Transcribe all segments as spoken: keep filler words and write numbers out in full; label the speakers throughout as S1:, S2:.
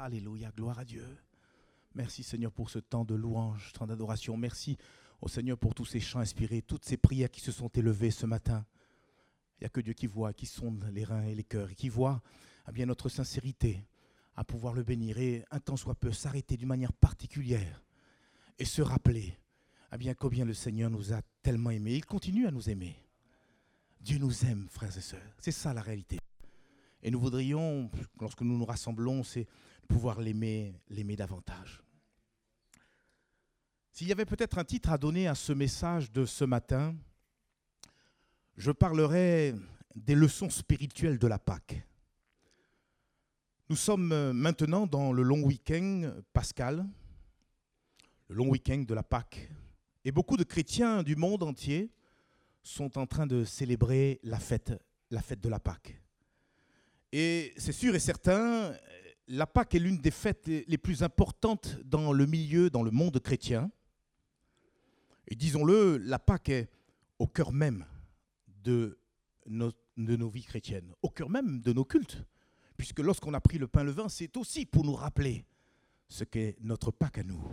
S1: Alléluia, gloire à Dieu. Merci Seigneur pour ce temps de louange, temps d'adoration. Merci au Seigneur pour tous ces chants inspirés, toutes ces prières qui se sont élevées ce matin. Il n'y a que Dieu qui voit, qui sonde les reins et les cœurs et qui voit eh bien, notre sincérité à pouvoir le bénir et un temps soit peu s'arrêter d'une manière particulière et se rappeler eh bien, combien le Seigneur nous a tellement aimés. Il continue à nous aimer. Dieu nous aime, frères et sœurs. C'est ça la réalité. Et nous voudrions, lorsque nous nous rassemblons, c'est pouvoir l'aimer, l'aimer davantage. S'il y avait peut-être un titre à donner à ce message de ce matin, je parlerai des leçons spirituelles de la Pâque. Nous sommes maintenant dans le long week-end pascal, le long week-end de la Pâque. Et beaucoup de chrétiens du monde entier sont en train de célébrer la fête, la fête de la Pâque. Et c'est sûr et certain, la Pâque est l'une des fêtes les plus importantes dans le milieu, dans le monde chrétien. Et disons-le, la Pâque est au cœur même de nos, de nos vies chrétiennes, au cœur même de nos cultes. Puisque lorsqu'on a pris le pain et le vin, c'est aussi pour nous rappeler ce qu'est notre Pâque à nous.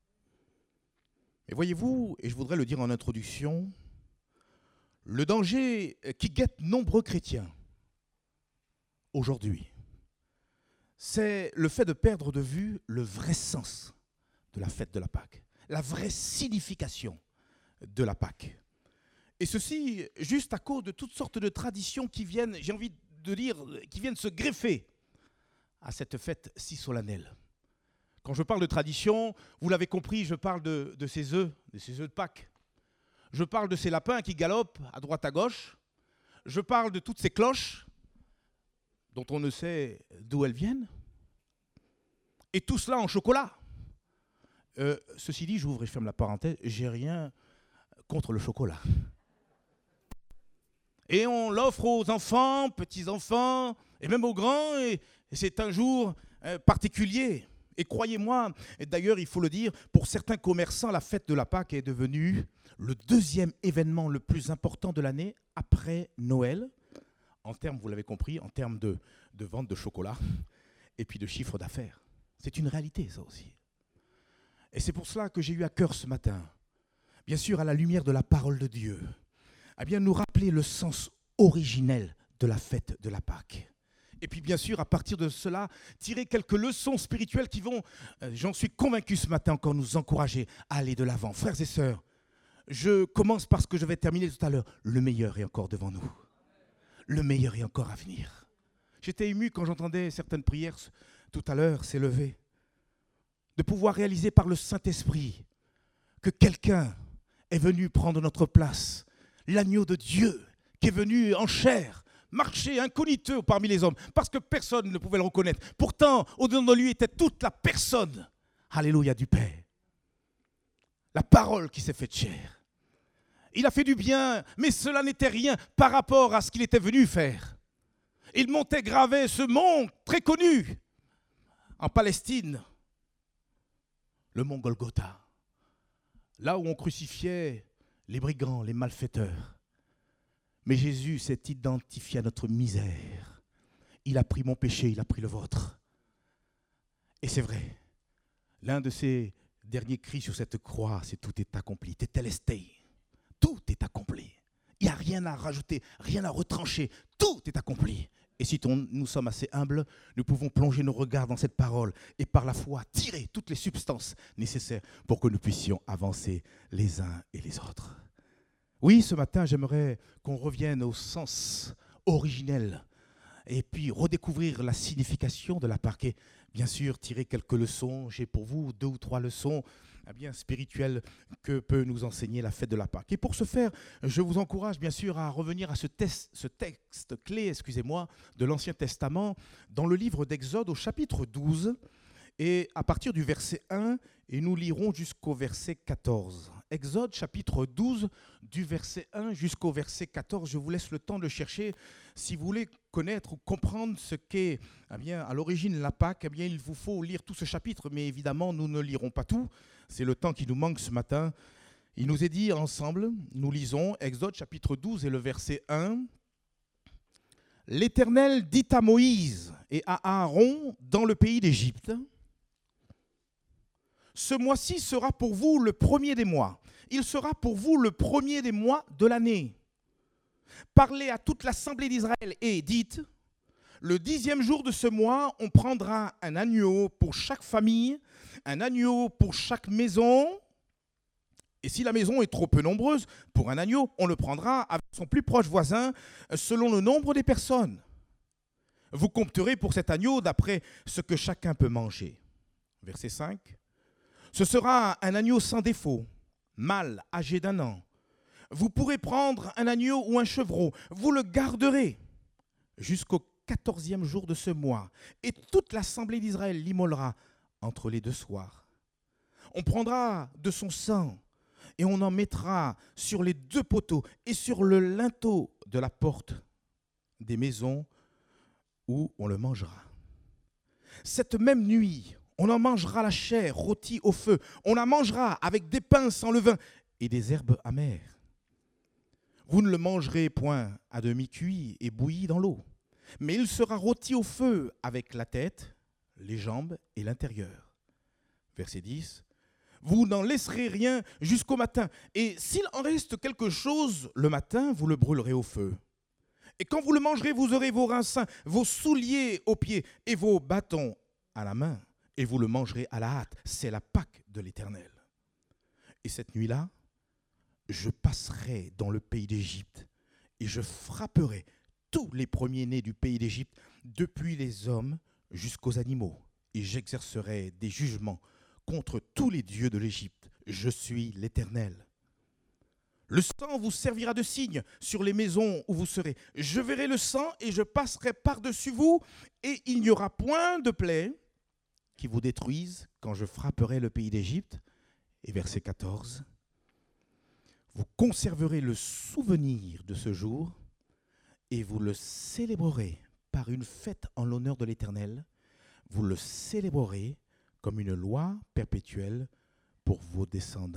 S1: Et voyez-vous, et je voudrais le dire en introduction, le danger qui guette nombreux chrétiens aujourd'hui, c'est le fait de perdre de vue le vrai sens de la fête de la Pâque, la vraie signification de la Pâque. Et ceci juste à cause de toutes sortes de traditions qui viennent, j'ai envie de dire, qui viennent se greffer à cette fête si solennelle. Quand je parle de tradition, vous l'avez compris, je parle de, de ces œufs, de ces œufs de Pâques. Je parle de ces lapins qui galopent à droite à gauche. Je parle de toutes ces cloches dont on ne sait d'où elles viennent. Et tout cela en chocolat. Euh, ceci dit, j'ouvre et je ferme la parenthèse, j'ai rien contre le chocolat. Et on l'offre aux enfants, petits-enfants, et même aux grands, et, et c'est un jour euh, particulier. Et croyez-moi, et d'ailleurs il faut le dire, pour certains commerçants, la fête de la Pâque est devenue le deuxième événement le plus important de l'année après Noël, en termes, vous l'avez compris, en termes de, de vente de chocolat et puis de chiffre d'affaires. C'est une réalité, ça aussi. Et c'est pour cela que j'ai eu à cœur ce matin, bien sûr à la lumière de la parole de Dieu, à bien nous rappeler le sens originel de la fête de la Pâque. Et puis bien sûr, à partir de cela, tirer quelques leçons spirituelles qui vont, euh, j'en suis convaincu ce matin, encore nous encourager à aller de l'avant. Frères et sœurs, je commence par ce que je vais terminer tout à l'heure. Le meilleur est encore devant nous. Le meilleur est encore à venir. J'étais ému quand j'entendais certaines prières tout à l'heure s'élever. De pouvoir réaliser par le Saint-Esprit que quelqu'un est venu prendre notre place. L'agneau de Dieu qui est venu en chair, marcher incognito parmi les hommes, parce que personne ne pouvait le reconnaître. Pourtant, au-dedans de lui était toute la personne, alléluia, du Père. La parole qui s'est faite chair. Il a fait du bien, mais cela n'était rien par rapport à ce qu'il était venu faire. Il montait gravé ce mont très connu en Palestine, le mont Golgotha, là où on crucifiait les brigands, les malfaiteurs. Mais Jésus s'est identifié à notre misère. Il a pris mon péché, il a pris le vôtre. Et c'est vrai, l'un de ses derniers cris sur cette croix, c'est tout est accompli. Tetelestai. Tout est accompli. Il n'y a rien à rajouter, rien à retrancher. Tout est accompli. Et si on, nous sommes assez humbles, nous pouvons plonger nos regards dans cette parole et par la foi tirer toutes les substances nécessaires pour que nous puissions avancer les uns et les autres. Oui, ce matin, j'aimerais qu'on revienne au sens originel et puis redécouvrir la signification de la Pâque. Et bien sûr, tirer quelques leçons. J'ai pour vous deux ou trois leçons eh bien, spirituelles que peut nous enseigner la fête de la Pâque. Et pour ce faire, je vous encourage bien sûr à revenir à ce, test, ce texte clé, excusez-moi, de l'Ancien Testament, dans le livre d'Exode au chapitre douze, et à partir du verset un, et nous lirons jusqu'au verset quatorze. Exode chapitre douze, du verset un jusqu'au verset quatorze. Je vous laisse le temps de chercher. Si vous voulez connaître ou comprendre ce qu'est eh bien, à l'origine la Pâque, eh bien, il vous faut lire tout ce chapitre. Mais évidemment, nous ne lirons pas tout. C'est le temps qui nous manque ce matin. Il nous est dit ensemble, nous lisons Exode chapitre douze et le verset un. L'Éternel dit à Moïse et à Aaron dans le pays d'Égypte, « Ce mois-ci sera pour vous le premier des mois. Il sera pour vous le premier des mois de l'année. Parlez à toute l'assemblée d'Israël et dites, le dixième jour de ce mois, on prendra un agneau pour chaque famille, un agneau pour chaque maison. Et si la maison est trop peu nombreuse, pour un agneau, on le prendra avec son plus proche voisin selon le nombre des personnes. Vous compterez pour cet agneau d'après ce que chacun peut manger. » Verset cinq. « Ce sera un agneau sans défaut, mâle, âgé d'un an. Vous pourrez prendre un agneau ou un chevreau, vous le garderez jusqu'au quatorzième jour de ce mois, et toute l'assemblée d'Israël l'immolera entre les deux soirs. On prendra de son sang et on en mettra sur les deux poteaux et sur le linteau de la porte des maisons où on le mangera. Cette même nuit, on en mangera la chair rôtie au feu, on la mangera avec des pains sans levain et des herbes amères. Vous ne le mangerez point à demi cuit et bouilli dans l'eau, mais il sera rôti au feu avec la tête, les jambes et l'intérieur. » Verset dix. « Vous n'en laisserez rien jusqu'au matin, et s'il en reste quelque chose le matin, vous le brûlerez au feu. Et quand vous le mangerez, vous aurez vos reins sains, vos souliers aux pieds et vos bâtons à la main, et vous le mangerez à la hâte. C'est la Pâque de l'Éternel. Et cette nuit-là, je passerai dans le pays d'Égypte, et je frapperai tous les premiers-nés du pays d'Égypte, depuis les hommes jusqu'aux animaux, et j'exercerai des jugements contre tous les dieux de l'Égypte. Je suis l'Éternel. Le sang vous servira de signe sur les maisons où vous serez. Je verrai le sang et je passerai par-dessus vous, et il n'y aura point de plaie qui vous détruise quand je frapperai le pays d'Égypte. » Et verset quatorze. « Vous conserverez le souvenir de ce jour et vous le célébrerez par une fête en l'honneur de l'Éternel. Vous le célébrerez comme une loi perpétuelle pour vos descendants. »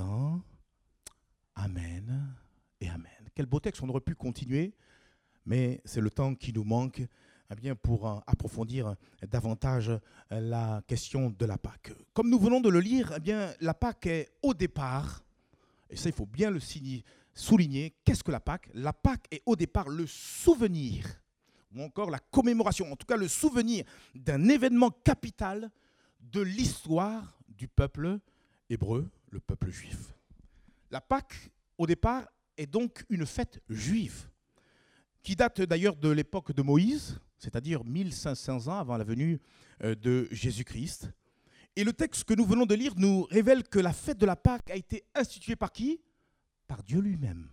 S1: Amen et amen. Quel beau texte, on aurait pu continuer, mais c'est le temps qui nous manque eh bien, pour approfondir davantage la question de la Pâque. Comme nous venons de le lire, eh bien, la Pâque est au départ, et ça il faut bien le souligner, qu'est-ce que la Pâque ? La Pâque est au départ le souvenir, ou encore la commémoration, en tout cas le souvenir d'un événement capital de l'histoire du peuple hébreu, le peuple juif. La Pâque, au départ, est donc une fête juive, qui date d'ailleurs de l'époque de Moïse, c'est-à-dire mille cinq cents ans avant la venue de Jésus-Christ. Et le texte que nous venons de lire nous révèle que la fête de la Pâque a été instituée par qui ? Par Dieu lui-même.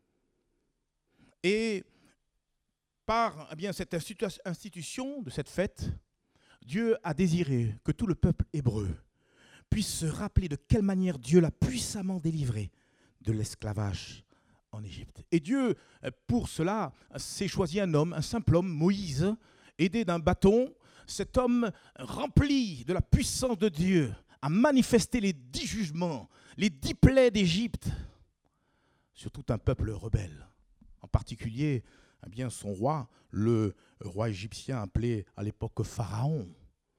S1: Et par eh bien, cette institution de cette fête, Dieu a désiré que tout le peuple hébreu puisse se rappeler de quelle manière Dieu l'a puissamment délivré de l'esclavage en Égypte. Et Dieu, pour cela, s'est choisi un homme, un simple homme, Moïse, aidé d'un bâton. Cet homme, rempli de la puissance de Dieu, a manifesté les dix jugements, les dix plaies d'Égypte sur tout un peuple rebelle. En particulier, eh bien, son roi, le roi égyptien appelé à l'époque Pharaon.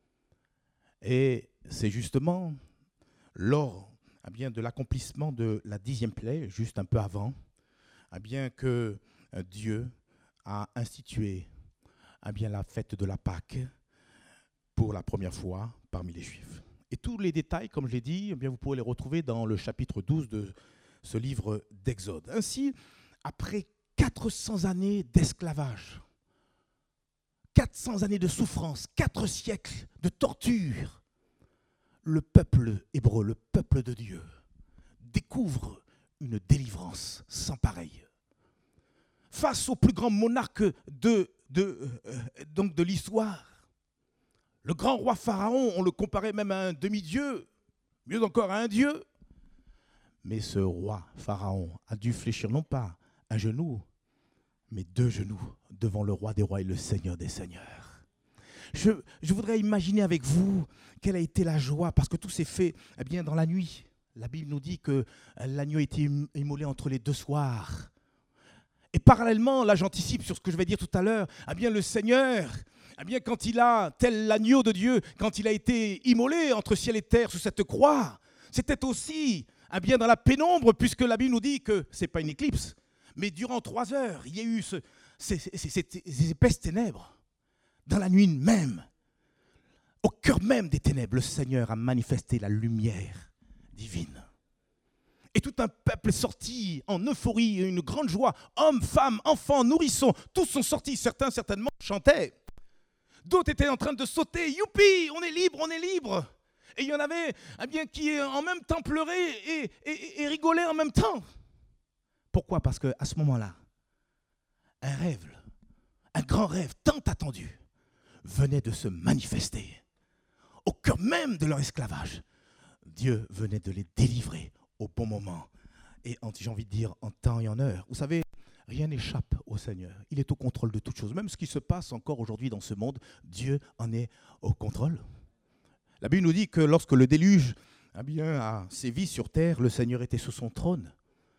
S1: Et c'est justement lors eh bien, de l'accomplissement de la dixième plaie, juste un peu avant, eh bien, que Dieu a institué eh bien, la fête de la Pâque pour la première fois parmi les Juifs. Et tous les détails, comme je l'ai dit, eh bien, vous pourrez les retrouver dans le chapitre douze de ce livre d'Exode. Ainsi, après quatre cents années d'esclavage, quatre cents années de souffrance, quatre siècles de torture, le peuple hébreu, le peuple de Dieu, découvre une délivrance sans pareille. Face au plus grand monarque de, de, euh, donc de l'histoire, le grand roi Pharaon, on le comparait même à un demi-dieu, mieux encore à un dieu. Mais ce roi Pharaon a dû fléchir non pas un genou, mais deux genoux devant le roi des rois et le Seigneur des seigneurs. Je, je voudrais imaginer avec vous quelle a été la joie, parce que tout s'est fait eh bien, dans la nuit. La Bible nous dit que l'agneau a été immolé entre les deux soirs. Et parallèlement, là j'anticipe sur ce que je vais dire tout à l'heure, eh bien le Seigneur, eh bien quand il a, tel l'agneau de Dieu, quand il a été immolé entre ciel et terre sous cette croix, c'était aussi eh bien dans la pénombre, puisque la Bible nous dit que ce n'est pas une éclipse, mais durant trois heures, il y a eu ce, ces, ces, ces, ces épaisses ténèbres. Dans la nuit même, au cœur même des ténèbres, le Seigneur a manifesté la lumière divine. Et tout un peuple est sorti en euphorie, une grande joie. Hommes, femmes, enfants, nourrissons, tous sont sortis. Certains, certainement, chantaient. D'autres étaient en train de sauter. Youpi, on est libre, on est libre. Et il y en avait eh bien, qui en même temps pleuraient et, et, et rigolaient en même temps. Pourquoi ? Parce qu'à ce moment-là, un rêve, un grand rêve tant attendu, venait de se manifester. Au cœur même de leur esclavage, Dieu venait de les délivrer au bon moment, et j'ai envie de dire en temps et en heure. Vous savez, rien n'échappe au Seigneur. Il est au contrôle de toutes choses. Même ce qui se passe encore aujourd'hui dans ce monde, Dieu en est au contrôle. La Bible nous dit que lorsque le déluge eh bien, a sévi sur terre, le Seigneur était sur son trône,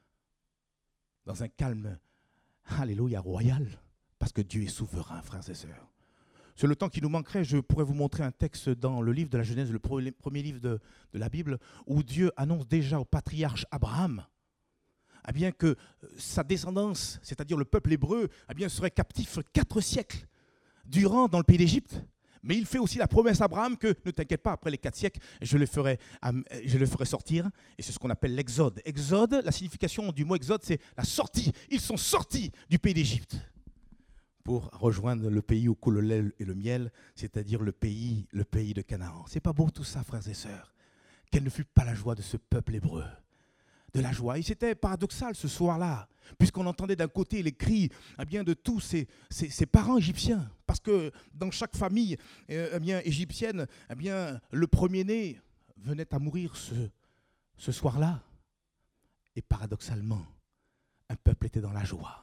S1: dans un calme, alléluia, royal, parce que Dieu est souverain, frères et sœurs. Sur le temps qui nous manquerait, je pourrais vous montrer un texte dans le livre de la Genèse, le premier livre de, de la Bible, où Dieu annonce déjà au patriarche Abraham eh bien, que sa descendance, c'est-à-dire le peuple hébreu, eh bien, serait captif quatre siècles durant dans le pays d'Égypte. Mais il fait aussi la promesse à Abraham que, ne t'inquiète pas, après les quatre siècles, je le ferai, je le ferai sortir. Et c'est ce qu'on appelle l'exode. Exode, la signification du mot exode, c'est la sortie. Ils sont sortis du pays d'Égypte pour rejoindre le pays où coule le lait et le miel, c'est-à-dire le pays, le pays de Canaan. C'est pas beau tout ça, frères et sœurs? Quelle ne fut pas la joie de ce peuple hébreu? De la joie. Et c'était paradoxal ce soir-là, puisqu'on entendait d'un côté les cris eh bien, de tous ces, ces, ces parents égyptiens. Parce que dans chaque famille eh bien, égyptienne, eh bien, le premier-né venait à mourir ce, ce soir-là. Et paradoxalement, un peuple était dans la joie.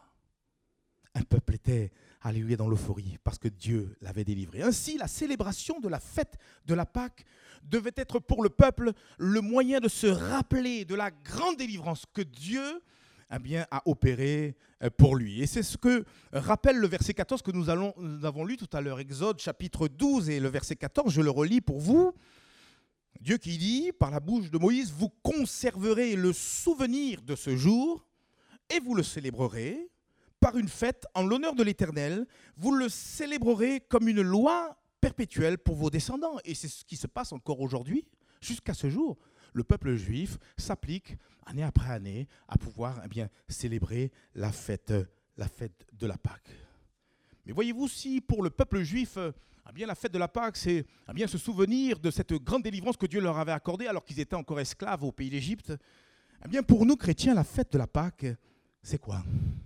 S1: Un peuple était, alléluia, dans l'euphorie, parce que Dieu l'avait délivré. Ainsi, la célébration de la fête de la Pâque devait être pour le peuple le moyen de se rappeler de la grande délivrance que Dieu eh bien, a opérée pour lui. Et c'est ce que rappelle le verset quatorze que nous, allons, nous avons lu tout à l'heure, Exode chapitre douze et le verset quatorze, je le relis pour vous. Dieu qui dit, par la bouche de Moïse, vous conserverez le souvenir de ce jour et vous le célébrerez par une fête en l'honneur de l'Éternel, vous le célébrerez comme une loi perpétuelle pour vos descendants. Et c'est ce qui se passe encore aujourd'hui, jusqu'à ce jour. Le peuple juif s'applique année après année à pouvoir eh bien, célébrer la fête, la fête de la Pâque. Mais voyez-vous, si pour le peuple juif, eh bien, la fête de la Pâque, c'est eh bien, se souvenir de cette grande délivrance que Dieu leur avait accordée alors qu'ils étaient encore esclaves au pays d'Égypte, eh bien, pour nous chrétiens, la fête de la Pâque, c'est quoi ?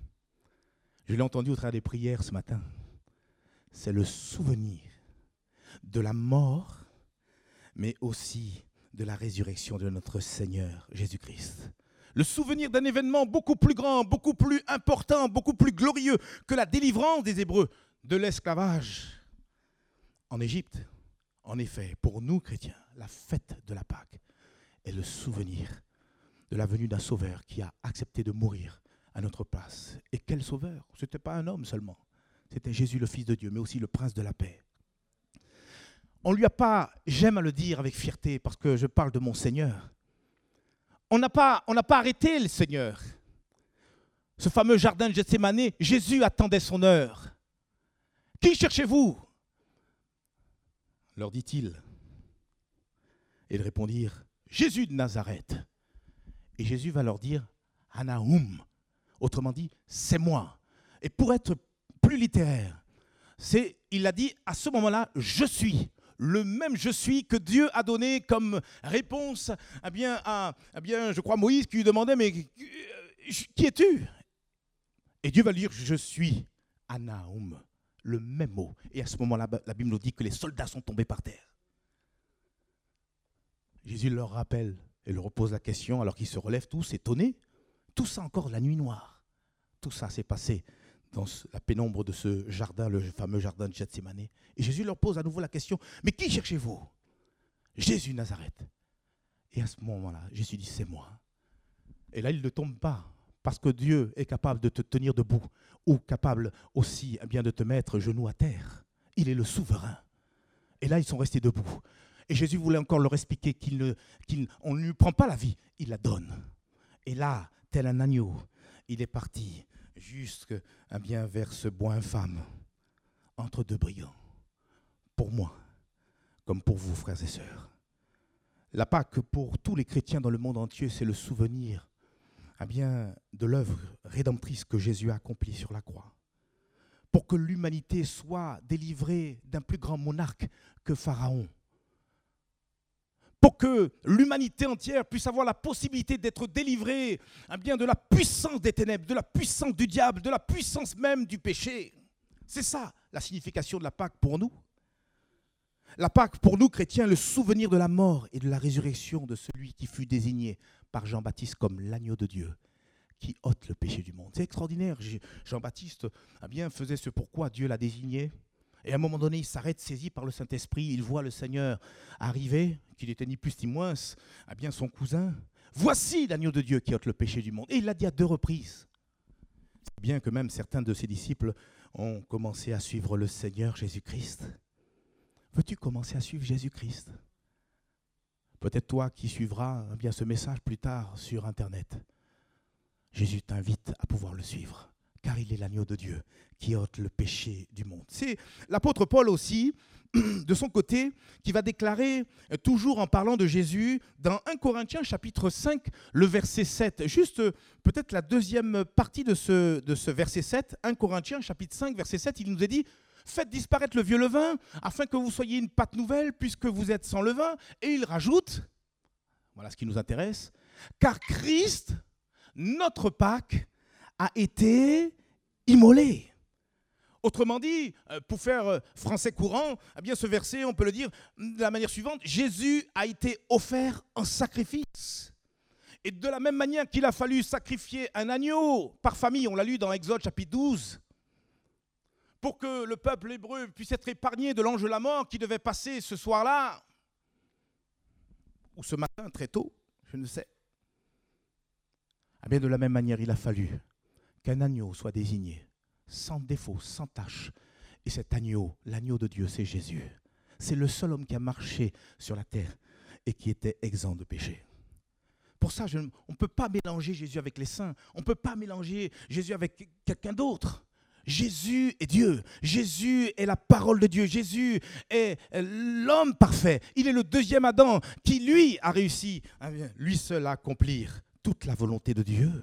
S1: Je l'ai entendu au travers des prières ce matin. C'est le souvenir de la mort, mais aussi de la résurrection de notre Seigneur Jésus-Christ. Le souvenir d'un événement beaucoup plus grand, beaucoup plus important, beaucoup plus glorieux que la délivrance des Hébreux de l'esclavage en Égypte. En effet, pour nous chrétiens, la fête de la Pâque est le souvenir de la venue d'un sauveur qui a accepté de mourir à notre place. Et quel sauveur? Ce n'était pas un homme seulement. C'était Jésus, le Fils de Dieu, mais aussi le Prince de la paix. On ne lui a pas, j'aime à le dire avec fierté, parce que je parle de mon Seigneur, on n'a pas, on n'a pas arrêté le Seigneur. Ce fameux jardin de Gethsémani, Jésus attendait son heure. Qui cherchez-vous? Leur dit-il. Et ils répondirent, Jésus de Nazareth. Et Jésus va leur dire, Anaoum. Autrement dit, c'est moi. Et pour être plus littéraire, c'est, il a dit à ce moment-là, je suis. Le même je suis que Dieu a donné comme réponse eh bien, à, eh bien, je crois, Moïse qui lui demandait, mais qui es-tu? Et Dieu va lui dire, je suis Anaoum, le même mot. Et à ce moment-là, la Bible nous dit que les soldats sont tombés par terre. Jésus leur rappelle et leur repose la question alors qu'ils se relèvent tous étonnés. Tout ça encore la nuit noire. Tout ça s'est passé dans la pénombre de ce jardin, le fameux jardin de Gethsémani. Et Jésus leur pose à nouveau la question, mais qui cherchez-vous? Jésus de Nazareth. Et à ce moment-là, Jésus dit, c'est moi. Et là, il ne tombe pas Parce que Dieu est capable de te tenir debout ou capable aussi eh bien, de te mettre genou à terre. Il est le souverain. Et là, ils sont restés debout. Et Jésus voulait encore leur expliquer qu'il ne, qu'il, on ne lui prend pas la vie, il la donne. Et là, tel un agneau, il est parti jusque eh bien, vers ce bois infâme, entre deux brigands. Pour moi, comme pour vous, frères et sœurs. La Pâque, pour tous les chrétiens dans le monde entier, c'est le souvenir eh bien, de l'œuvre rédemptrice que Jésus a accomplie sur la croix. Pour que l'humanité soit délivrée d'un plus grand monarque que Pharaon. Pour que l'humanité entière puisse avoir la possibilité d'être délivrée eh bien, de la puissance des ténèbres, de la puissance du diable, de la puissance même du péché. C'est ça la signification de la Pâque pour nous. La Pâque, pour nous chrétiens, le souvenir de la mort et de la résurrection de celui qui fut désigné par Jean-Baptiste comme l'agneau de Dieu qui ôte le péché du monde. C'est extraordinaire. Jean-Baptiste eh bien, faisait ce pourquoi Dieu l'a désigné. Et à un moment donné, il s'arrête, saisi par le Saint-Esprit. Il voit le Seigneur arriver, qu'il n'était ni plus ni moins eh bien, son cousin. Voici l'agneau de Dieu qui ôte le péché du monde. Et il l'a dit à deux reprises. C'est bien que même certains de ses disciples ont commencé à suivre le Seigneur Jésus-Christ. Veux-tu commencer à suivre Jésus-Christ? Peut-être toi qui suivras eh bien, ce message plus tard sur Internet. Jésus t'invite à pouvoir le suivre, car il est l'agneau de Dieu qui ôte le péché du monde. C'est l'apôtre Paul aussi, de son côté, qui va déclarer, toujours en parlant de Jésus, dans un Corinthiens chapitre cinq, le verset sept, juste peut-être la deuxième partie de ce, de ce verset sept, un Corinthiens chapitre cinq, verset sept, il nous est dit « Faites disparaître le vieux levain, afin que vous soyez une pâte nouvelle, puisque vous êtes sans levain. » Et il rajoute, voilà ce qui nous intéresse, « Car Christ, notre Pâque, a été immolé. » Autrement dit, pour faire français courant, eh bien ce verset, on peut le dire de la manière suivante, Jésus a été offert en sacrifice. Et de la même manière qu'il a fallu sacrifier un agneau par famille, on l'a lu dans Exode chapitre douze, pour que le peuple hébreu puisse être épargné de l'ange de la mort qui devait passer ce soir-là, ou ce matin très tôt, je ne sais. Eh bien de la même manière, il a fallu qu'un agneau soit désigné, sans défaut, sans tache. Et cet agneau, l'agneau de Dieu, c'est Jésus. C'est le seul homme qui a marché sur la terre et qui était exempt de péché. Pour ça, je, on ne peut pas mélanger Jésus avec les saints. On ne peut pas mélanger Jésus avec quelqu'un d'autre. Jésus est Dieu. Jésus est la parole de Dieu. Jésus est l'homme parfait. Il est le deuxième Adam qui, lui, a réussi, lui seul, à accomplir toute la volonté de Dieu.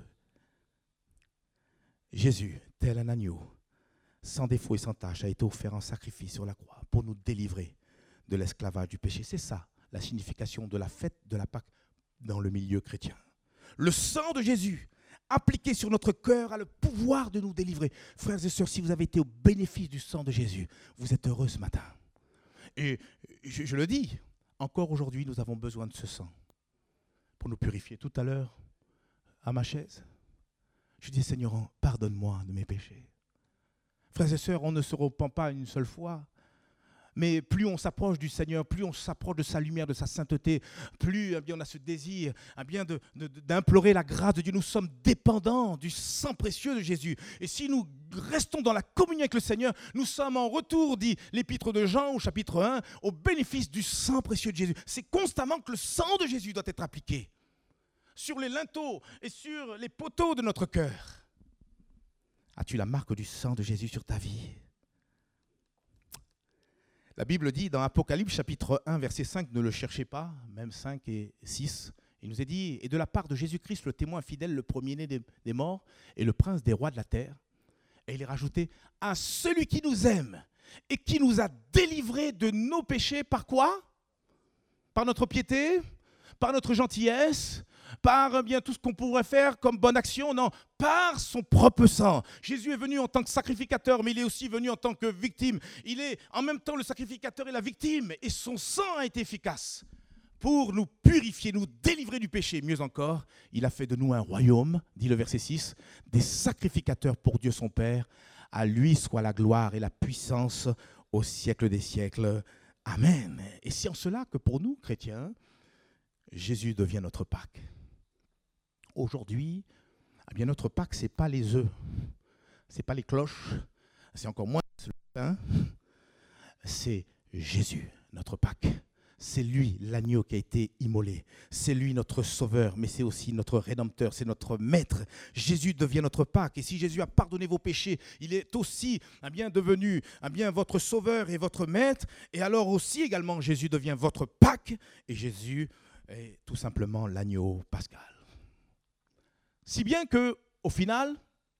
S1: Jésus, tel un agneau, sans défaut et sans tache, a été offert en sacrifice sur la croix pour nous délivrer de l'esclavage du péché. C'est ça la signification de la fête de la Pâque dans le milieu chrétien. Le sang de Jésus appliqué sur notre cœur a le pouvoir de nous délivrer. Frères et sœurs, si vous avez été au bénéfice du sang de Jésus, vous êtes heureux ce matin. Et je, je le dis, encore aujourd'hui, nous avons besoin de ce sang pour nous purifier. Tout à l'heure, à ma chaise, je dis, Seigneur, pardonne-moi de mes péchés. Frères et sœurs, on ne se repent pas une seule fois. Mais plus on s'approche du Seigneur, plus on s'approche de sa lumière, de sa sainteté, plus eh bien, on a ce désir eh bien, de, de, d'implorer la grâce de Dieu. Nous sommes dépendants du sang précieux de Jésus. Et si nous restons dans la communion avec le Seigneur, nous sommes en retour, dit l'épître de Jean au chapitre un, au bénéfice du sang précieux de Jésus. C'est constamment que le sang de Jésus doit être appliqué sur les linteaux et sur les poteaux de notre cœur. As-tu la marque du sang de Jésus sur ta vie? La Bible dit dans Apocalypse chapitre un, verset cinq, ne le cherchez pas, même cinq et six, il nous est dit, et de la part de Jésus-Christ, le témoin fidèle, le premier-né des, des morts et le prince des rois de la terre. Et il est rajouté, à celui qui nous aime et qui nous a délivrés de nos péchés, par quoi? Par notre piété? Par notre gentillesse? Par bien tout ce qu'on pourrait faire comme bonne action? Non, par son propre sang. Jésus est venu en tant que sacrificateur, mais il est aussi venu en tant que victime. Il est en même temps le sacrificateur et la victime, et son sang a été efficace pour nous purifier, nous délivrer du péché. Mieux encore, il a fait de nous un royaume, dit le verset six, des sacrificateurs pour Dieu son Père. À lui soit la gloire et la puissance au siècle des siècles. Amen. Et c'est en cela que pour nous, chrétiens, Jésus devient notre Pâque. Aujourd'hui, Eh bien, notre Pâques, ce n'est pas les œufs, ce n'est pas les cloches, c'est encore moins le pain, c'est Jésus, notre Pâques. C'est lui, l'agneau qui a été immolé. C'est lui, notre sauveur, mais c'est aussi notre rédempteur, c'est notre maître. Jésus devient notre Pâques. Et si Jésus a pardonné vos péchés, il est aussi eh bien, devenu eh bien, votre sauveur et votre maître. Et alors aussi, également, Jésus devient votre Pâques. Et Jésus est tout simplement l'agneau pascal. Si bien que, au final,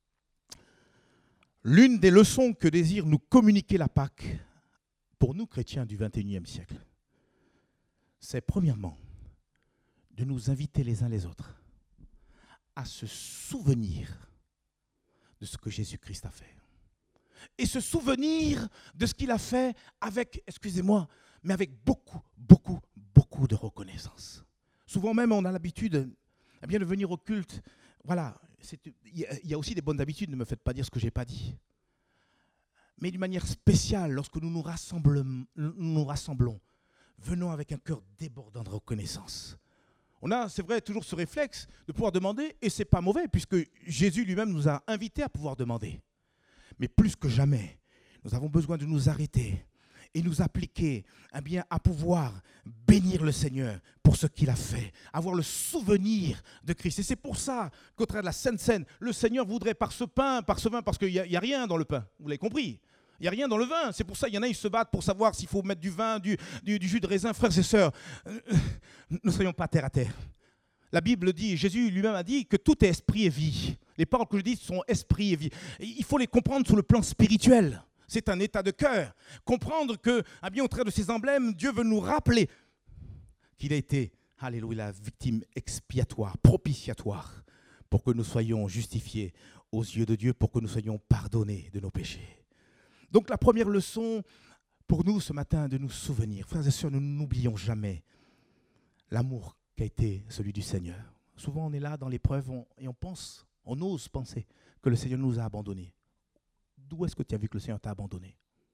S1: l'une des leçons que désire nous communiquer la Pâques, pour nous chrétiens du vingt et unième siècle, c'est premièrement de nous inviter les uns les autres à se souvenir de ce que Jésus-Christ a fait. Et se souvenir de ce qu'il a fait avec, excusez-moi, mais avec beaucoup, beaucoup, beaucoup de reconnaissance. Souvent même, on a l'habitude eh bien, de venir au culte. Voilà, il y a aussi des bonnes habitudes, ne me faites pas dire ce que je n'ai pas dit. Mais d'une manière spéciale, lorsque nous nous rassemblons, nous nous rassemblons, venons avec un cœur débordant de reconnaissance. On a, c'est vrai, toujours ce réflexe de pouvoir demander, et ce n'est pas mauvais, puisque Jésus lui-même nous a invités à pouvoir demander. Mais plus que jamais, nous avons besoin de nous arrêter et nous appliquer eh bien, à pouvoir bénir le Seigneur pour ce qu'il a fait, avoir le souvenir de Christ. Et c'est pour ça qu'au travers de la Sainte Seine, le Seigneur voudrait par ce pain, par ce vin, parce qu'il n'y a, a rien dans le pain, vous l'avez compris. Il n'y a rien dans le vin. C'est pour ça qu'il y en a, ils se battent pour savoir s'il faut mettre du vin, du, du, du jus de raisin. Frères et sœurs, euh, ne soyons pas terre à terre. La Bible dit, Jésus lui-même a dit que tout est esprit et vie. Les paroles que je dis sont esprit et vie. Et il faut les comprendre sur le plan spirituel. C'est un état de cœur. Comprendre que, eh bien, au travers de ces emblèmes, Dieu veut nous rappeler qu'il a été, alléluia, la victime expiatoire, propitiatoire, pour que nous soyons justifiés aux yeux de Dieu, pour que nous soyons pardonnés de nos péchés. Donc la première leçon pour nous ce matin, de nous souvenir. Frères et sœurs, nous n'oublions jamais l'amour qui a été celui du Seigneur. Souvent on est là dans l'épreuve on, et on pense, on ose penser que le Seigneur nous a abandonnés. D'où est-ce que tu as vu que le Seigneur t'a abandonné?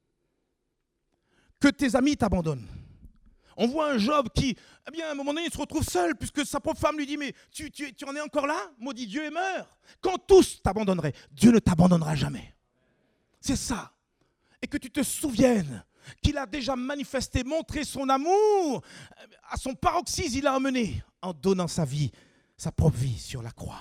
S1: Que tes amis t'abandonnent. On voit un Job qui, eh bien, à un moment donné, il se retrouve seul, puisque sa propre femme lui dit, mais tu, tu, tu en es encore là? Maudit Dieu et meurs. Quand tous t'abandonneraient, Dieu ne t'abandonnera jamais. C'est ça. Et que tu te souviennes qu'il a déjà manifesté, montré son amour. À son paroxysme, il l'a amené en donnant sa vie, sa propre vie sur la croix.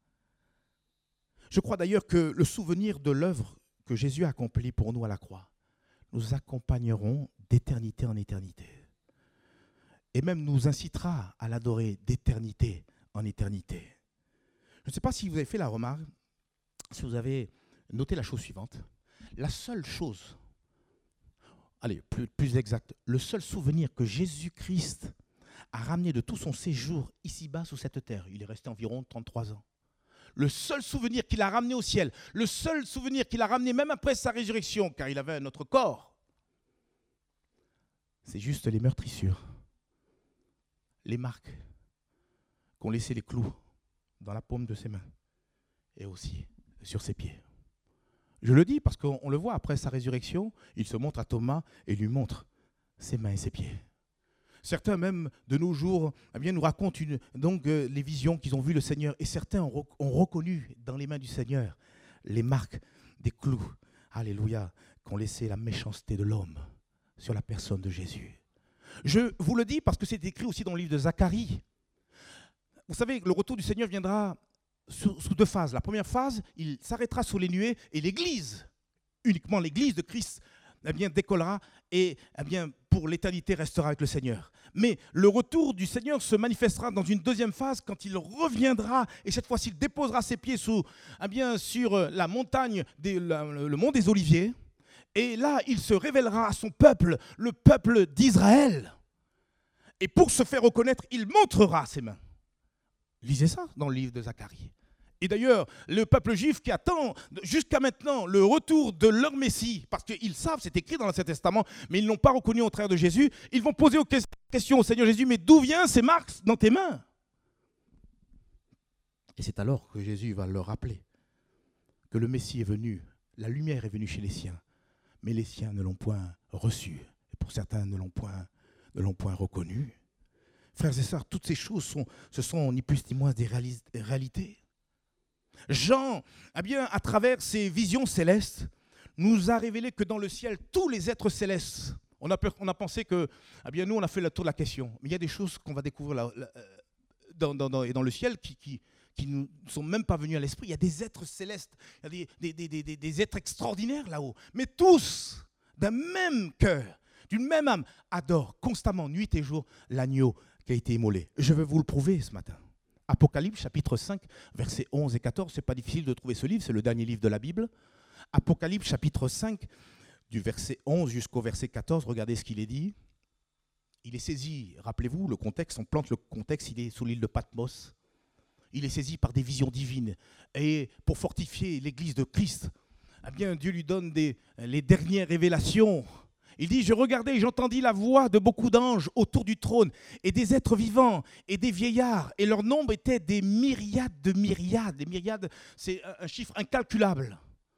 S1: Je crois d'ailleurs que le souvenir de l'œuvre que Jésus a accomplie pour nous à la croix nous accompagneront d'éternité en éternité. Et même nous incitera à l'adorer d'éternité en éternité. Je ne sais pas si vous avez fait la remarque, si vous avez noté la chose suivante. La seule chose, allez, plus, plus exact, le seul souvenir que Jésus-Christ a ramené de tout son séjour ici-bas sous cette terre, il est resté environ trente-trois ans. Le seul souvenir qu'il a ramené au ciel, le seul souvenir qu'il a ramené même après sa résurrection, car il avait un autre corps, c'est juste les meurtrissures, les marques qu'ont laissé les clous dans la paume de ses mains et aussi sur ses pieds. Je le dis parce qu'on le voit, après sa résurrection, il se montre à Thomas et lui montre ses mains et ses pieds. Certains même de nos jours eh bien, nous racontent une, donc, euh, les visions qu'ils ont vues le Seigneur. Et certains ont, rec- ont reconnu dans les mains du Seigneur les marques des clous, alléluia, qu'ont laissé la méchanceté de l'homme sur la personne de Jésus. Je vous le dis parce que c'est écrit aussi dans le livre de Zacharie. Vous savez, le retour du Seigneur viendra Sous, sous deux phases. La première phase, il s'arrêtera sous les nuées et l'Église, uniquement l'Église de Christ, eh bien, décollera et eh bien, pour l'éternité restera avec le Seigneur. Mais le retour du Seigneur se manifestera dans une deuxième phase quand il reviendra et cette fois-ci il déposera ses pieds sous, eh bien, sur la montagne, des, la, le mont des Oliviers. Et là, il se révélera à son peuple, le peuple d'Israël. Et pour se faire reconnaître, il montrera ses mains. Lisez ça dans le livre de Zacharie. Et d'ailleurs, le peuple juif qui attend jusqu'à maintenant le retour de leur Messie, parce qu'ils savent, c'est écrit dans l'Ancien Testament, mais ils ne l'ont pas reconnu au travers de Jésus, ils vont poser aux questions au Seigneur Jésus, mais d'où viennent ces marques dans tes mains? Et c'est alors que Jésus va leur rappeler que le Messie est venu, la lumière est venue chez les siens, mais les siens ne l'ont point reçu, et pour certains ne l'ont point, ne l'ont point reconnu. Frères et sœurs, toutes ces choses, sont, ce sont ni plus ni moins des réalités. Jean, eh bien, à travers ses visions célestes, nous a révélé que dans le ciel, tous les êtres célestes, on a, on a pensé que, eh bien, nous, on a fait le tour de la question. Mais il y a des choses qu'on va découvrir là, là, dans, dans, dans, dans le ciel qui, qui, qui ne sont même pas venus à l'esprit. Il y a des êtres célestes, il y a des, des, des, des, des êtres extraordinaires là-haut. Mais tous, d'un même cœur, d'une même âme, adorent constamment, nuit et jour, l'agneau qui a été immolé. Je vais vous le prouver ce matin. Apocalypse, chapitre cinq, versets onze et quatorze. Ce n'est pas difficile de trouver ce livre, c'est le dernier livre de la Bible. Apocalypse, chapitre cinq, du verset onze jusqu'au verset quatorze. Regardez ce qu'il est dit. Il est saisi, rappelez-vous, le contexte, on plante le contexte, il est sous l'île de Patmos. Il est saisi par des visions divines. Et pour fortifier l'église de Christ, eh bien, Dieu lui donne des, les dernières révélations. Il dit, je regardais et j'entendis la voix de beaucoup d'anges autour du trône et des êtres vivants et des vieillards. Et leur nombre était des myriades de myriades. Des myriades, c'est un chiffre incalculable.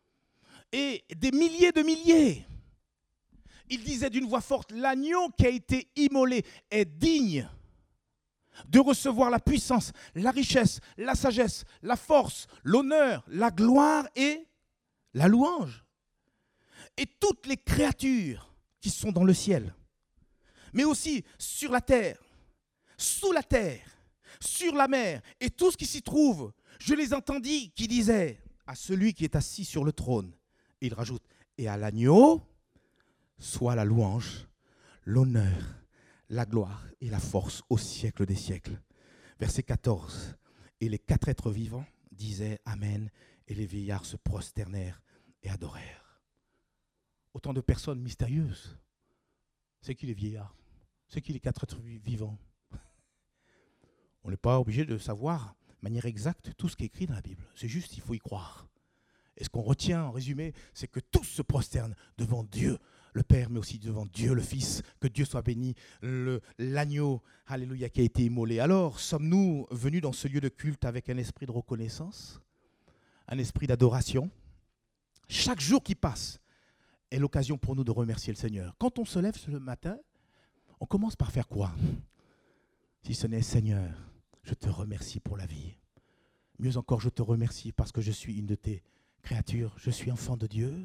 S1: Et des milliers de milliers. Il disait d'une voix forte, l'agneau qui a été immolé est digne de recevoir la puissance, la richesse, la sagesse, la force, l'honneur, la gloire et la louange. Et toutes les créatures qui sont dans le ciel, mais aussi sur la terre, sous la terre, sur la mer, et tout ce qui s'y trouve, je les entendis qui disaient à celui qui est assis sur le trône, et il rajoute, et à l'agneau, soit la louange, l'honneur, la gloire et la force au siècle des siècles. Verset quatorze, et les quatre êtres vivants disaient Amen, et les vieillards se prosternèrent et adorèrent. Autant de personnes mystérieuses. C'est qui les vieillards? C'est qui les quatre êtres vivants? On n'est pas obligé de savoir de manière exacte tout ce qui est écrit dans la Bible. C'est juste, il faut y croire. Et ce qu'on retient en résumé, c'est que tous se prosternent devant Dieu le Père, mais aussi devant Dieu le Fils. Que Dieu soit béni, le, l'agneau, alléluia, qui a été immolé. Alors, sommes-nous venus dans ce lieu de culte avec un esprit de reconnaissance, un esprit d'adoration? Chaque jour qui passe est l'occasion pour nous de remercier le Seigneur. Quand on se lève ce matin, on commence par faire quoi? Si ce n'est Seigneur, je te remercie pour la vie. Mieux encore, je te remercie parce que je suis une de tes créatures, je suis enfant de Dieu.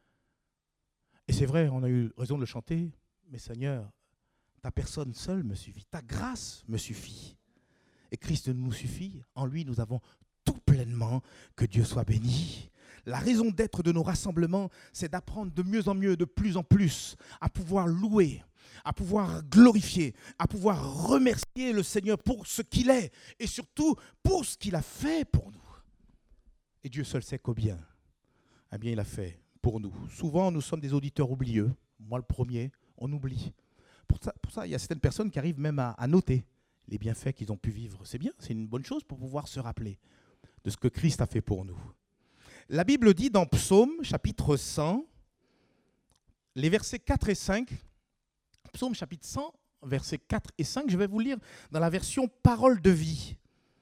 S1: Et c'est vrai, on a eu raison de le chanter, mais Seigneur, ta personne seule me suffit, ta grâce me suffit. Et Christ nous suffit, en lui nous avons tout pleinement, que Dieu soit béni. La raison d'être de nos rassemblements, c'est d'apprendre de mieux en mieux, de plus en plus, à pouvoir louer, à pouvoir glorifier, à pouvoir remercier le Seigneur pour ce qu'il est et surtout pour ce qu'il a fait pour nous. Et Dieu seul sait combien, eh bien, il a fait pour nous. Souvent, nous sommes des auditeurs oublieux. Moi, le premier, on oublie. Pour ça, pour ça il y a certaines personnes qui arrivent même à, à noter les bienfaits qu'ils ont pu vivre. C'est bien, c'est une bonne chose pour pouvoir se rappeler de ce que Christ a fait pour nous. La Bible dit dans Psaume, chapitre cent, les versets quatre et cinq, Psaume chapitre cent, versets quatre et cinq, je vais vous lire dans la version Parole de vie.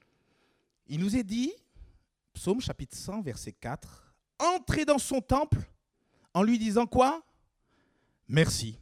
S1: Il nous est dit, Psaume chapitre cent, verset quatre, « Entrez dans son temple en lui disant quoi? Merci.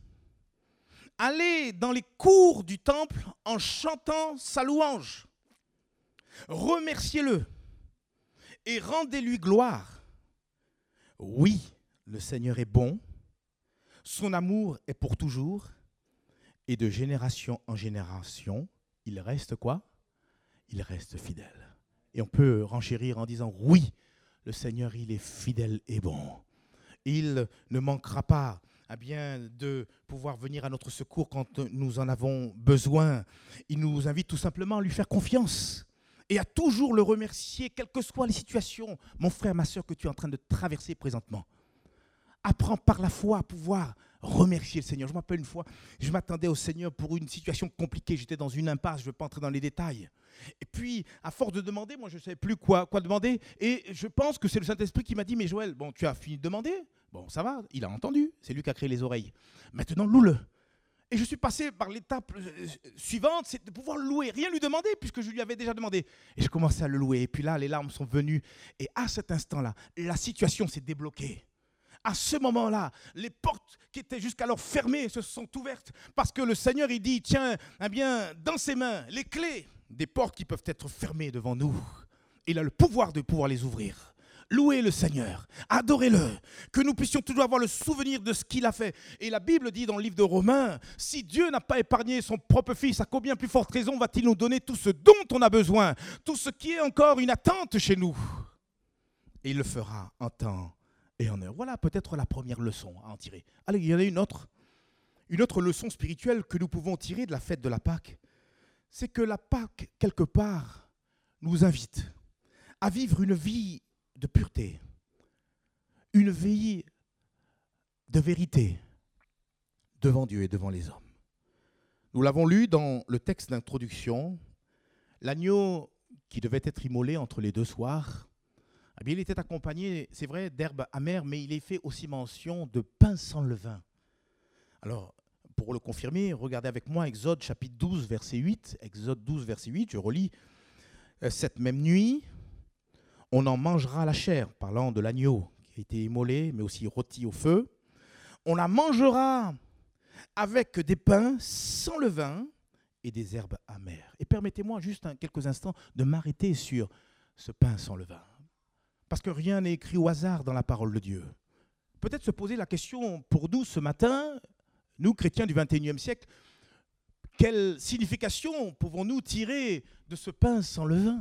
S1: Allez dans les cours du temple en chantant sa louange. Remerciez-le et rendez-lui gloire. Oui, le Seigneur est bon, son amour est pour toujours, et de génération en génération, il reste quoi? Il reste fidèle. » Et on peut renchérir en disant, oui, le Seigneur, il est fidèle et bon. Il ne manquera pas eh bien, de pouvoir venir à notre secours quand nous en avons besoin. Il nous invite tout simplement à lui faire confiance et à toujours le remercier, quelles que soient les situations, mon frère, ma soeur, que tu es en train de traverser présentement. Apprends par la foi à pouvoir remercier le Seigneur. Je me rappelle une fois, je m'attendais au Seigneur pour une situation compliquée. J'étais dans une impasse, je ne vais pas entrer dans les détails. Et puis, à force de demander, moi, je ne savais plus quoi, quoi demander. Et je pense que c'est le Saint-Esprit qui m'a dit, mais Joël, bon, tu as fini de demander? Bon, ça va, il a entendu. C'est lui qui a créé les oreilles. Maintenant, loue-le. Et je suis passé par l'étape suivante, c'est de pouvoir le louer. Rien lui demander, puisque je lui avais déjà demandé. Et j'ai commencé à le louer. Et puis là, les larmes sont venues. Et à cet instant-là, la situation s'est débloquée. À ce moment-là, les portes qui étaient jusqu'alors fermées se sont ouvertes parce que le Seigneur, il dit, tiens, eh bien, dans ses mains, les clés des portes qui peuvent être fermées devant nous. Il a le pouvoir de pouvoir les ouvrir. Louez le Seigneur, adorez-le, que nous puissions toujours avoir le souvenir de ce qu'il a fait. Et la Bible dit dans le livre de Romains, si Dieu n'a pas épargné son propre Fils, à combien plus forte raison va-t-il nous donner tout ce dont on a besoin, tout ce qui est encore une attente chez nous? Et il le fera en temps et en heure. Voilà peut-être la première leçon à en tirer. Allez, il y en a une autre. Une autre leçon spirituelle que nous pouvons tirer de la fête de la Pâque, c'est que la Pâque, quelque part, nous invite à vivre une vie de pureté, une vie de vérité devant Dieu et devant les hommes. Nous l'avons lu dans le texte d'introduction, l'agneau qui devait être immolé entre les deux soirs, eh bien, il était accompagné, c'est vrai, d'herbes amères, mais il est fait aussi mention de pain sans levain. Alors, pour le confirmer, regardez avec moi Exode chapitre douze, verset huit. Exode douze, verset huit, je relis. Cette même nuit, on en mangera la chair, parlant de l'agneau qui a été immolé, mais aussi rôti au feu. On la mangera avec des pains sans levain et des herbes amères. Et permettez-moi juste un, quelques instants de m'arrêter sur ce pain sans levain. Parce que rien n'est écrit au hasard dans la parole de Dieu. Peut-être se poser la question pour nous ce matin, nous chrétiens du vingt et unième siècle, quelle signification pouvons-nous tirer de ce pain sans levain?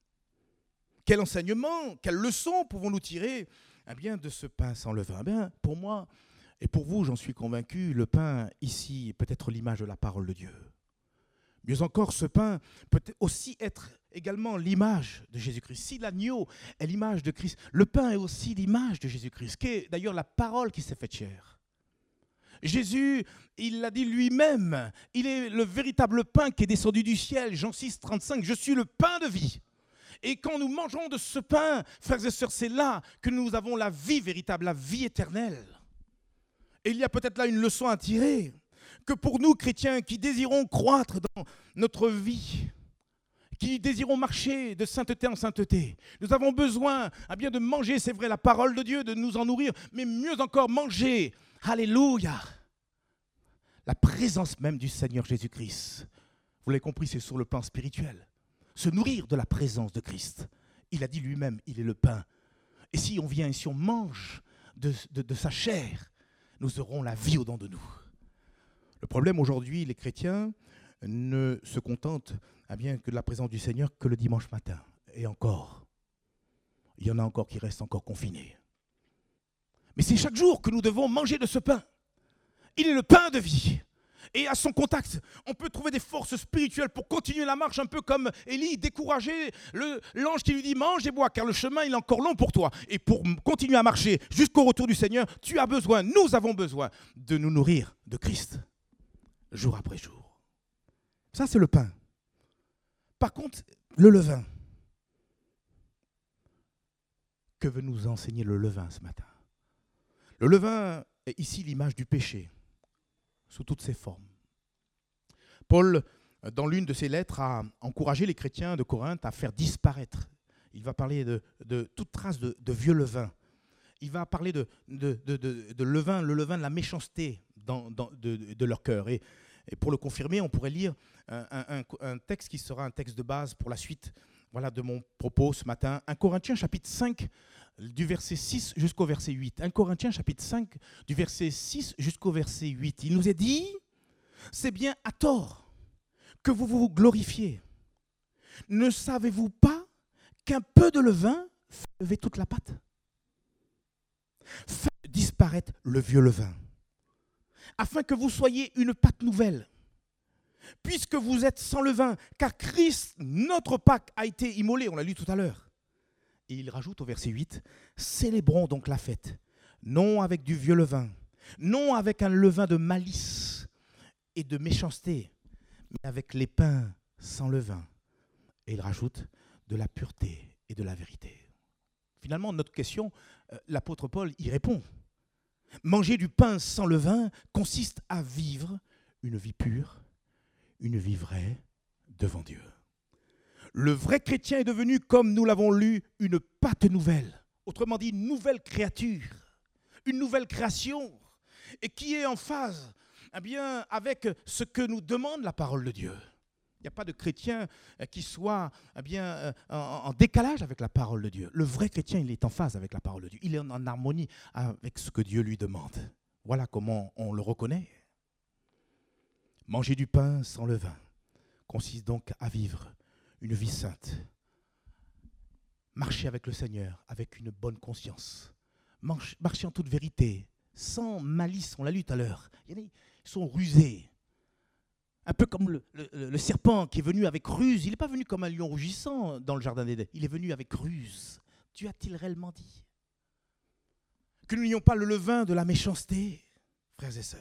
S1: Quel enseignement, quelle leçon pouvons-nous tirer eh bien, de ce pain sans levain? Eh bien, pour moi et pour vous, j'en suis convaincu, le pain ici est peut-être l'image de la parole de Dieu. Mieux encore, ce pain peut aussi être également l'image de Jésus-Christ. Si l'agneau est l'image de Christ, le pain est aussi l'image de Jésus-Christ, qui est d'ailleurs la parole qui s'est faite chair. Jésus, il l'a dit lui-même, il est le véritable pain qui est descendu du ciel. Jean six, trente-cinq, je suis le pain de vie. Et quand nous mangeons de ce pain, frères et sœurs, c'est là que nous avons la vie véritable, la vie éternelle. Et il y a peut-être là une leçon à tirer, que pour nous, chrétiens, qui désirons croître dans notre vie, qui désirons marcher de sainteté en sainteté, nous avons besoin eh bien, de manger, c'est vrai, la parole de Dieu, de nous en nourrir, mais mieux encore, manger, alléluia, la présence même du Seigneur Jésus-Christ. Vous l'avez compris, c'est sur le plan spirituel. Se nourrir de la présence de Christ. Il a dit lui-même, il est le pain. Et si on vient et si on mange de, de, de sa chair, nous aurons la vie au-dedans de nous. Le problème aujourd'hui, les chrétiens ne se contentent eh bien, que de la présence du Seigneur que le dimanche matin. Et encore, il y en a encore qui restent encore confinés. Mais c'est chaque jour que nous devons manger de ce pain. Il est le pain de vie. Et à son contact, on peut trouver des forces spirituelles pour continuer la marche, un peu comme Élie, décourager le, l'ange qui lui dit « mange et bois, car le chemin il est encore long pour toi. » Et pour continuer à marcher jusqu'au retour du Seigneur, tu as besoin, nous avons besoin de nous nourrir de Christ, jour après jour. Ça, c'est le pain. Par contre, le levain. Que veut nous enseigner le levain ce matin? Le levain est ici l'image du péché, sous toutes ses formes. Paul, dans l'une de ses lettres, a encouragé les chrétiens de Corinthe à faire disparaître. Il va parler de, de toute trace de, de vieux levain. Il va parler de, de, de, de, de levain, le levain de la méchanceté dans, dans, de, de leur cœur. Et, et pour le confirmer, on pourrait lire un, un, un texte qui sera un texte de base pour la suite voilà, de mon propos ce matin. un Corinthiens chapitre cinq, du verset six jusqu'au verset huit. un Corinthiens chapitre cinq, du verset six jusqu'au verset huit. Il nous est dit, c'est bien à tort que vous vous glorifiez. Ne savez-vous pas qu'un peu de levain fait lever toute la pâte? Faites disparaître le vieux levain, afin que vous soyez une pâte nouvelle, puisque vous êtes sans levain, car Christ, notre Pâque, a été immolé, on l'a lu tout à l'heure. Et il rajoute au verset huit, « Célébrons donc la fête, non avec du vieux levain, non avec un levain de malice et de méchanceté, mais avec les pains sans levain. » Et il rajoute, « de la pureté et de la vérité. » Finalement, notre question, euh, l'apôtre Paul y répond. Manger du pain sans levain consiste à vivre une vie pure, une vie vraie devant Dieu. Le vrai chrétien est devenu, comme nous l'avons lu, une pâte nouvelle. Autrement dit, une nouvelle créature, une nouvelle création, et qui est en phase eh bien, avec ce que nous demande la parole de Dieu. Il n'y a pas de chrétien qui soit eh bien, en, en décalage avec la parole de Dieu. Le vrai chrétien, il est en phase avec la parole de Dieu. Il est en harmonie avec ce que Dieu lui demande. Voilà comment on le reconnaît. Manger du pain sans levain consiste donc à vivre une vie sainte. Marcher avec le Seigneur, avec une bonne conscience. Marcher en toute vérité, sans malice, on l'a lu tout à l'heure. Ils sont rusés. Un peu comme le, le, le serpent qui est venu avec ruse. Il n'est pas venu comme un lion rugissant dans le jardin d'Éden. Il est venu avec ruse. Dieu a-t-il réellement dit que nous n'ayons pas le levain de la méchanceté, frères et sœurs?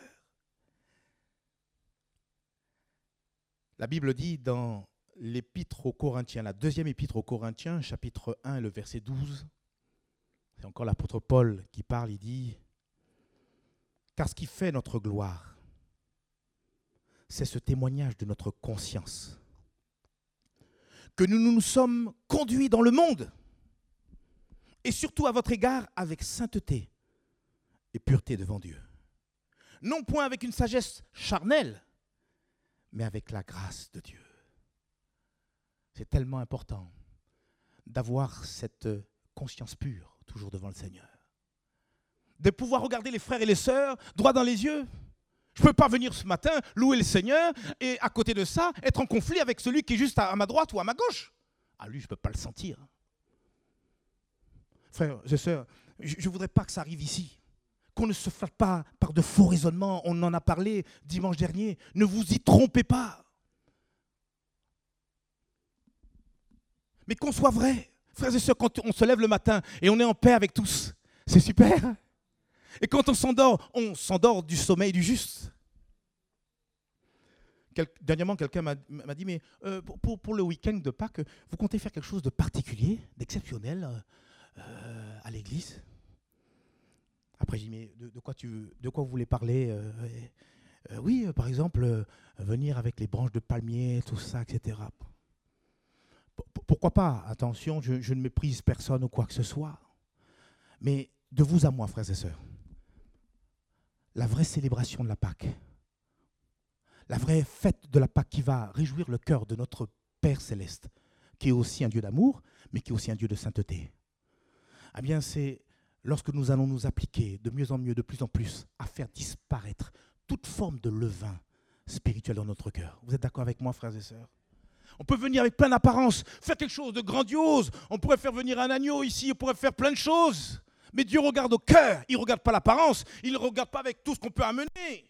S1: La Bible dit dans l'épître aux Corinthiens, la deuxième épître aux Corinthiens, chapitre un, le verset douze, c'est encore l'apôtre Paul qui parle, il dit « Car ce qui fait notre gloire, c'est ce témoignage de notre conscience, que nous nous sommes conduits dans le monde, et surtout à votre égard avec sainteté et pureté devant Dieu. Non point avec une sagesse charnelle, mais avec la grâce de Dieu. » C'est tellement important d'avoir cette conscience pure, toujours devant le Seigneur. De pouvoir regarder les frères et les sœurs droit dans les yeux. Je ne peux pas venir ce matin louer le Seigneur et à côté de ça, être en conflit avec celui qui est juste à ma droite ou à ma gauche. Ah, lui, je ne peux pas le sentir. Frères et sœurs, je ne voudrais pas que ça arrive ici. Qu'on ne se flatte pas par de faux raisonnements. On en a parlé dimanche dernier. Ne vous y trompez pas. Mais qu'on soit vrai. Frères et sœurs, quand on se lève le matin et on est en paix avec tous, c'est super. Et quand on s'endort, on s'endort du sommeil du juste. Quel, dernièrement, quelqu'un m'a, m'a dit, mais euh, pour, pour le week-end de Pâques, vous comptez faire quelque chose de particulier, d'exceptionnel euh, à l'église? Après, j'ai dit, mais de, de, quoi tu, de quoi vous voulez parler? euh, euh, Oui, euh, par exemple, euh, venir avec les branches de palmier, tout ça, et cetera. Pourquoi pas? Attention, je, je ne méprise personne ou quoi que ce soit. Mais de vous à moi, frères et sœurs, la vraie célébration de la Pâque, la vraie fête de la Pâque qui va réjouir le cœur de notre Père céleste, qui est aussi un Dieu d'amour, mais qui est aussi un Dieu de sainteté, eh bien, c'est lorsque nous allons nous appliquer de mieux en mieux, de plus en plus, à faire disparaître toute forme de levain spirituel dans notre cœur. Vous êtes d'accord avec moi, frères et sœurs? On peut venir avec plein d'apparence, faire quelque chose de grandiose. On pourrait faire venir un agneau ici, on pourrait faire plein de choses. Mais Dieu regarde au cœur, il ne regarde pas l'apparence, il ne regarde pas avec tout ce qu'on peut amener.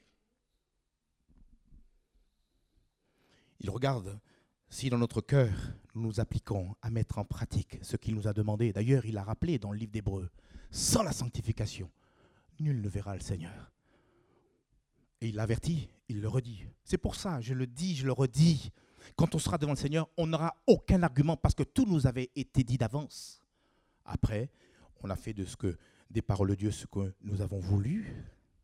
S1: Il regarde si dans notre cœur, nous nous appliquons à mettre en pratique ce qu'il nous a demandé. D'ailleurs, il a rappelé dans le livre d'Hébreux, sans la sanctification, nul ne verra le Seigneur. Et il l'avertit, il le redit. C'est pour ça, je le dis, je le redis. Quand on sera devant le Seigneur, on n'aura aucun argument parce que tout nous avait été dit d'avance. Après, on a fait de ce que des paroles de Dieu ce que nous avons voulu.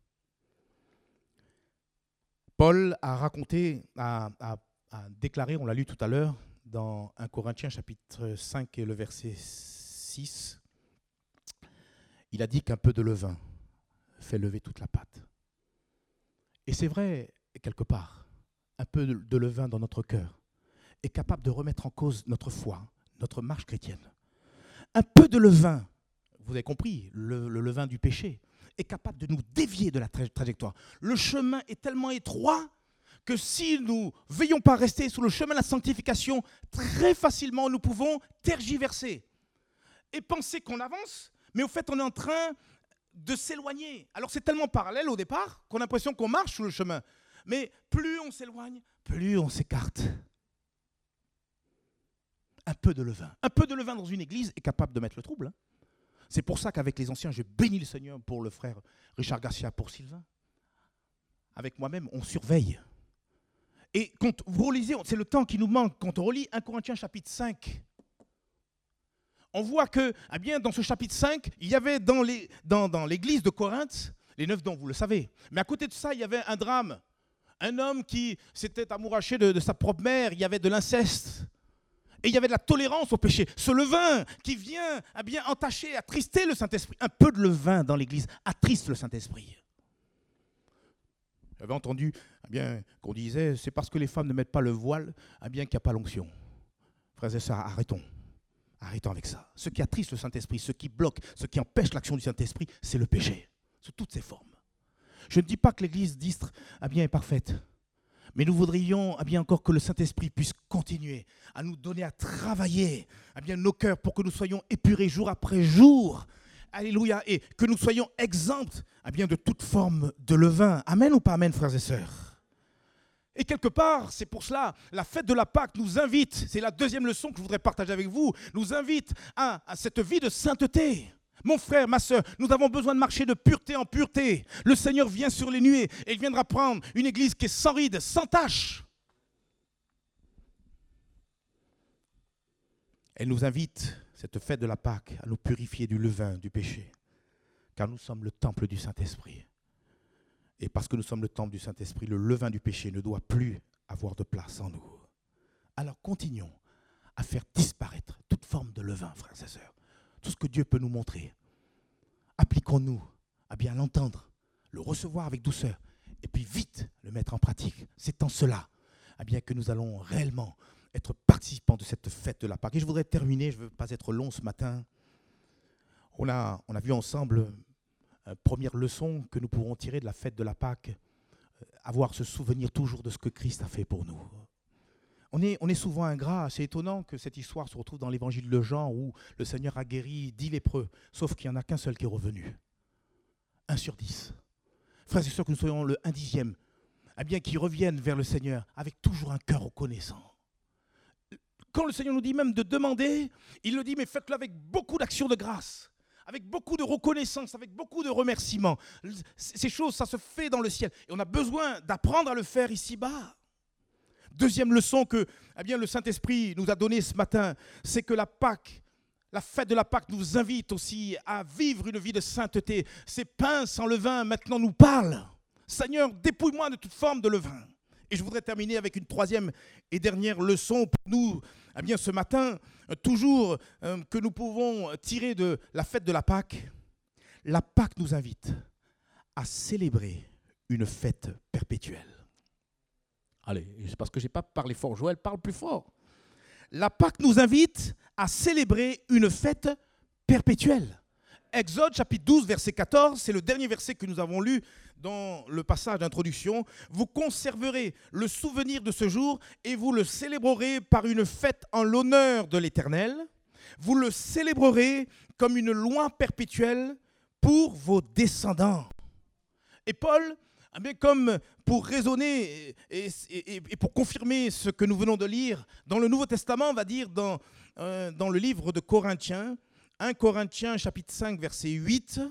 S1: Paul a raconté, a, a, a déclaré, on l'a lu tout à l'heure, dans un Corinthiens chapitre cinq et le verset six, il a dit qu'un peu de levain fait lever toute la pâte. Et c'est vrai, quelque part, un peu de levain dans notre cœur est capable de remettre en cause notre foi, notre marche chrétienne. Un peu de levain, vous avez compris, le, le levain du péché, est capable de nous dévier de la tra- trajectoire. Le chemin est tellement étroit que si nous ne veillons pas à rester sur le chemin de la sanctification, très facilement nous pouvons tergiverser et penser qu'on avance, mais au fait on est en train de s'éloigner. Alors c'est tellement parallèle au départ qu'on a l'impression qu'on marche sur le chemin. Mais plus on s'éloigne, plus on s'écarte. Un peu de levain. Un peu de levain dans une église est capable de mettre le trouble. Hein. C'est pour ça qu'avec les anciens, je bénis le Seigneur pour le frère Richard Garcia, pour Sylvain. Avec moi-même, on surveille. Et quand vous relisez, c'est le temps qui nous manque, quand on relit un Corinthiens chapitre cinq, on voit que, eh bien, dans ce chapitre cinq, il y avait dans, les, dans, dans l'église de Corinthe, les neuf dons, vous le savez, mais à côté de ça, il y avait un drame. Un homme qui s'était amouraché de, de sa propre mère, il y avait de l'inceste. Et il y avait de la tolérance au péché. Ce levain qui vient à bien entacher, attrister le Saint-Esprit. Un peu de levain dans l'église attriste le Saint-Esprit. J'avais entendu eh bien, qu'on disait, c'est parce que les femmes ne mettent pas le voile eh bien, qu'il n'y a pas l'onction. Frères et sœurs, arrêtons. Arrêtons avec ça. Ce qui attriste le Saint-Esprit, ce qui bloque, ce qui empêche l'action du Saint-Esprit, c'est le péché, sous toutes ses formes. Je ne dis pas que l'Église d'Istres eh bien, est parfaite, mais nous voudrions eh bien, encore que le Saint-Esprit puisse continuer à nous donner à travailler eh bien, nos cœurs pour que nous soyons épurés jour après jour. Alléluia. Et que nous soyons exempts eh bien, de toute forme de levain. Amen ou pas amen, frères et sœurs? Et quelque part, c'est pour cela, la fête de la Pâque nous invite, c'est la deuxième leçon que je voudrais partager avec vous, nous invite à, à cette vie de sainteté. Mon frère, ma sœur, nous avons besoin de marcher de pureté en pureté. Le Seigneur vient sur les nuées et il viendra prendre une église qui est sans rides, sans tache. Elle nous invite, cette fête de la Pâque, à nous purifier du levain, du péché, car nous sommes le temple du Saint-Esprit. Et parce que nous sommes le temple du Saint-Esprit, le levain du péché ne doit plus avoir de place en nous. Alors continuons à faire disparaître toute forme de levain, frères et sœurs. Tout ce que Dieu peut nous montrer. Appliquons-nous à bien l'entendre, le recevoir avec douceur, et puis vite le mettre en pratique. C'est en cela eh bien, que nous allons réellement être participants de cette fête de la Pâque. Et je voudrais terminer, je ne veux pas être long ce matin. On a, on a vu ensemble... Euh, première leçon que nous pourrons tirer de la fête de la Pâque, euh, avoir ce souvenir toujours de ce que Christ a fait pour nous. On est, on est souvent ingrats. C'est étonnant que cette histoire se retrouve dans l'évangile de Jean où le Seigneur a guéri dix lépreux, sauf qu'il n'y en a qu'un seul qui est revenu. Un sur dix. Frères et sœurs, que nous soyons le un dixième, eh bien qu'ils reviennent vers le Seigneur avec toujours un cœur reconnaissant. Quand le Seigneur nous dit même de demander, il le dit, mais faites-le avec beaucoup d'actions de grâce. Avec beaucoup de reconnaissance, avec beaucoup de remerciements. Ces choses, ça se fait dans le ciel. Et on a besoin d'apprendre à le faire ici-bas. Deuxième leçon que eh bien, le Saint-Esprit nous a donnée ce matin, c'est que la Pâque, la fête de la Pâque nous invite aussi à vivre une vie de sainteté. Ces pains sans levain maintenant nous parlent. Seigneur, dépouille-moi de toute forme de levain. Et je voudrais terminer avec une troisième et dernière leçon pour nous. Eh bien, ce matin, toujours euh, que nous pouvons tirer de la fête de la Pâque, la Pâque nous invite à célébrer une fête perpétuelle. Allez, c'est parce que je n'ai pas parlé fort. Joël parle plus fort. La Pâque nous invite à célébrer une fête perpétuelle. Exode chapitre douze, verset quatorze, c'est le dernier verset que nous avons lu dans le passage d'introduction. Vous conserverez le souvenir de ce jour et vous le célébrerez par une fête en l'honneur de l'Éternel. Vous le célébrerez comme une loi perpétuelle pour vos descendants. Et Paul, eh bien, comme pour raisonner et, et, et pour confirmer ce que nous venons de lire, dans le Nouveau Testament, on va dire dans, euh, dans le livre de Corinthiens, un Corinthiens chapitre cinq, verset huit,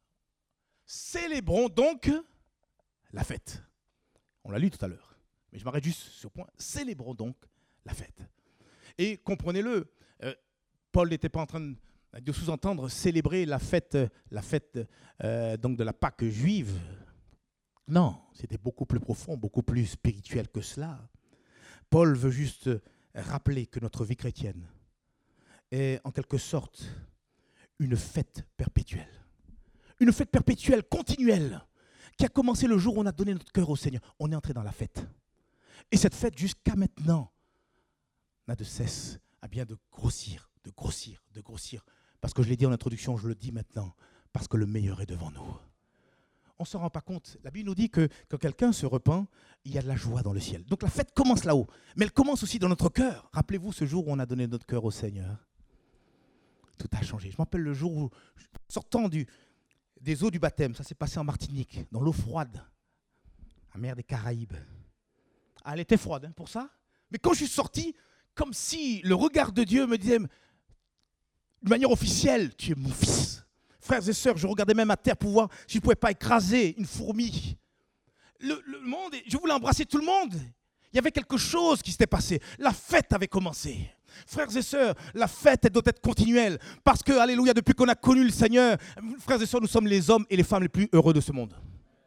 S1: célébrons donc la fête. On l'a lu tout à l'heure, mais je m'arrête juste sur ce point. Célébrons donc la fête. Et comprenez-le, euh, Paul n'était pas en train de, de sous-entendre célébrer la fête, la fête euh, donc de la Pâque juive. Non, c'était beaucoup plus profond, beaucoup plus spirituel que cela. Paul veut juste rappeler que notre vie chrétienne est en quelque sorte une fête perpétuelle. Une fête perpétuelle, continuelle, qui a commencé le jour où on a donné notre cœur au Seigneur. On est entré dans la fête. Et cette fête, jusqu'à maintenant, n'a de cesse à bien de grossir, de grossir, de grossir. Parce que je l'ai dit en introduction, je le dis maintenant, parce que le meilleur est devant nous. On ne s'en rend pas compte. La Bible nous dit que quand quelqu'un se repent, il y a de la joie dans le ciel. Donc la fête commence là-haut, mais elle commence aussi dans notre cœur. Rappelez-vous ce jour où on a donné notre cœur au Seigneur. Tout a changé. Je m'appelle le jour où, sortant du, des eaux du baptême, ça s'est passé en Martinique, dans l'eau froide, la mer des Caraïbes. Ah, elle était froide hein, pour ça. Mais quand je suis sorti, comme si le regard de Dieu me disait, de manière officielle, tu es mon fils. Frères et sœurs, je regardais même à terre pour voir si je ne pouvais pas écraser une fourmi. Le, le monde, je voulais embrasser tout le monde. Il y avait quelque chose qui s'était passé. La fête avait commencé. Frères et sœurs, la fête elle doit être continuelle. Parce que, alléluia, depuis qu'on a connu le Seigneur, frères et sœurs, nous sommes les hommes et les femmes les plus heureux de ce monde.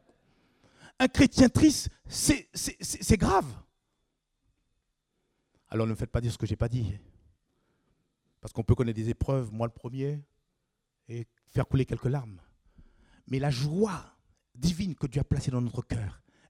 S1: Un chrétien triste, c'est, c'est, c'est, c'est grave. Alors ne me faites pas dire ce que je n'ai pas dit. Parce qu'on peut connaître des épreuves, moi le premier, et faire couler quelques larmes. Mais la joie divine que Dieu a placée dans notre cœur,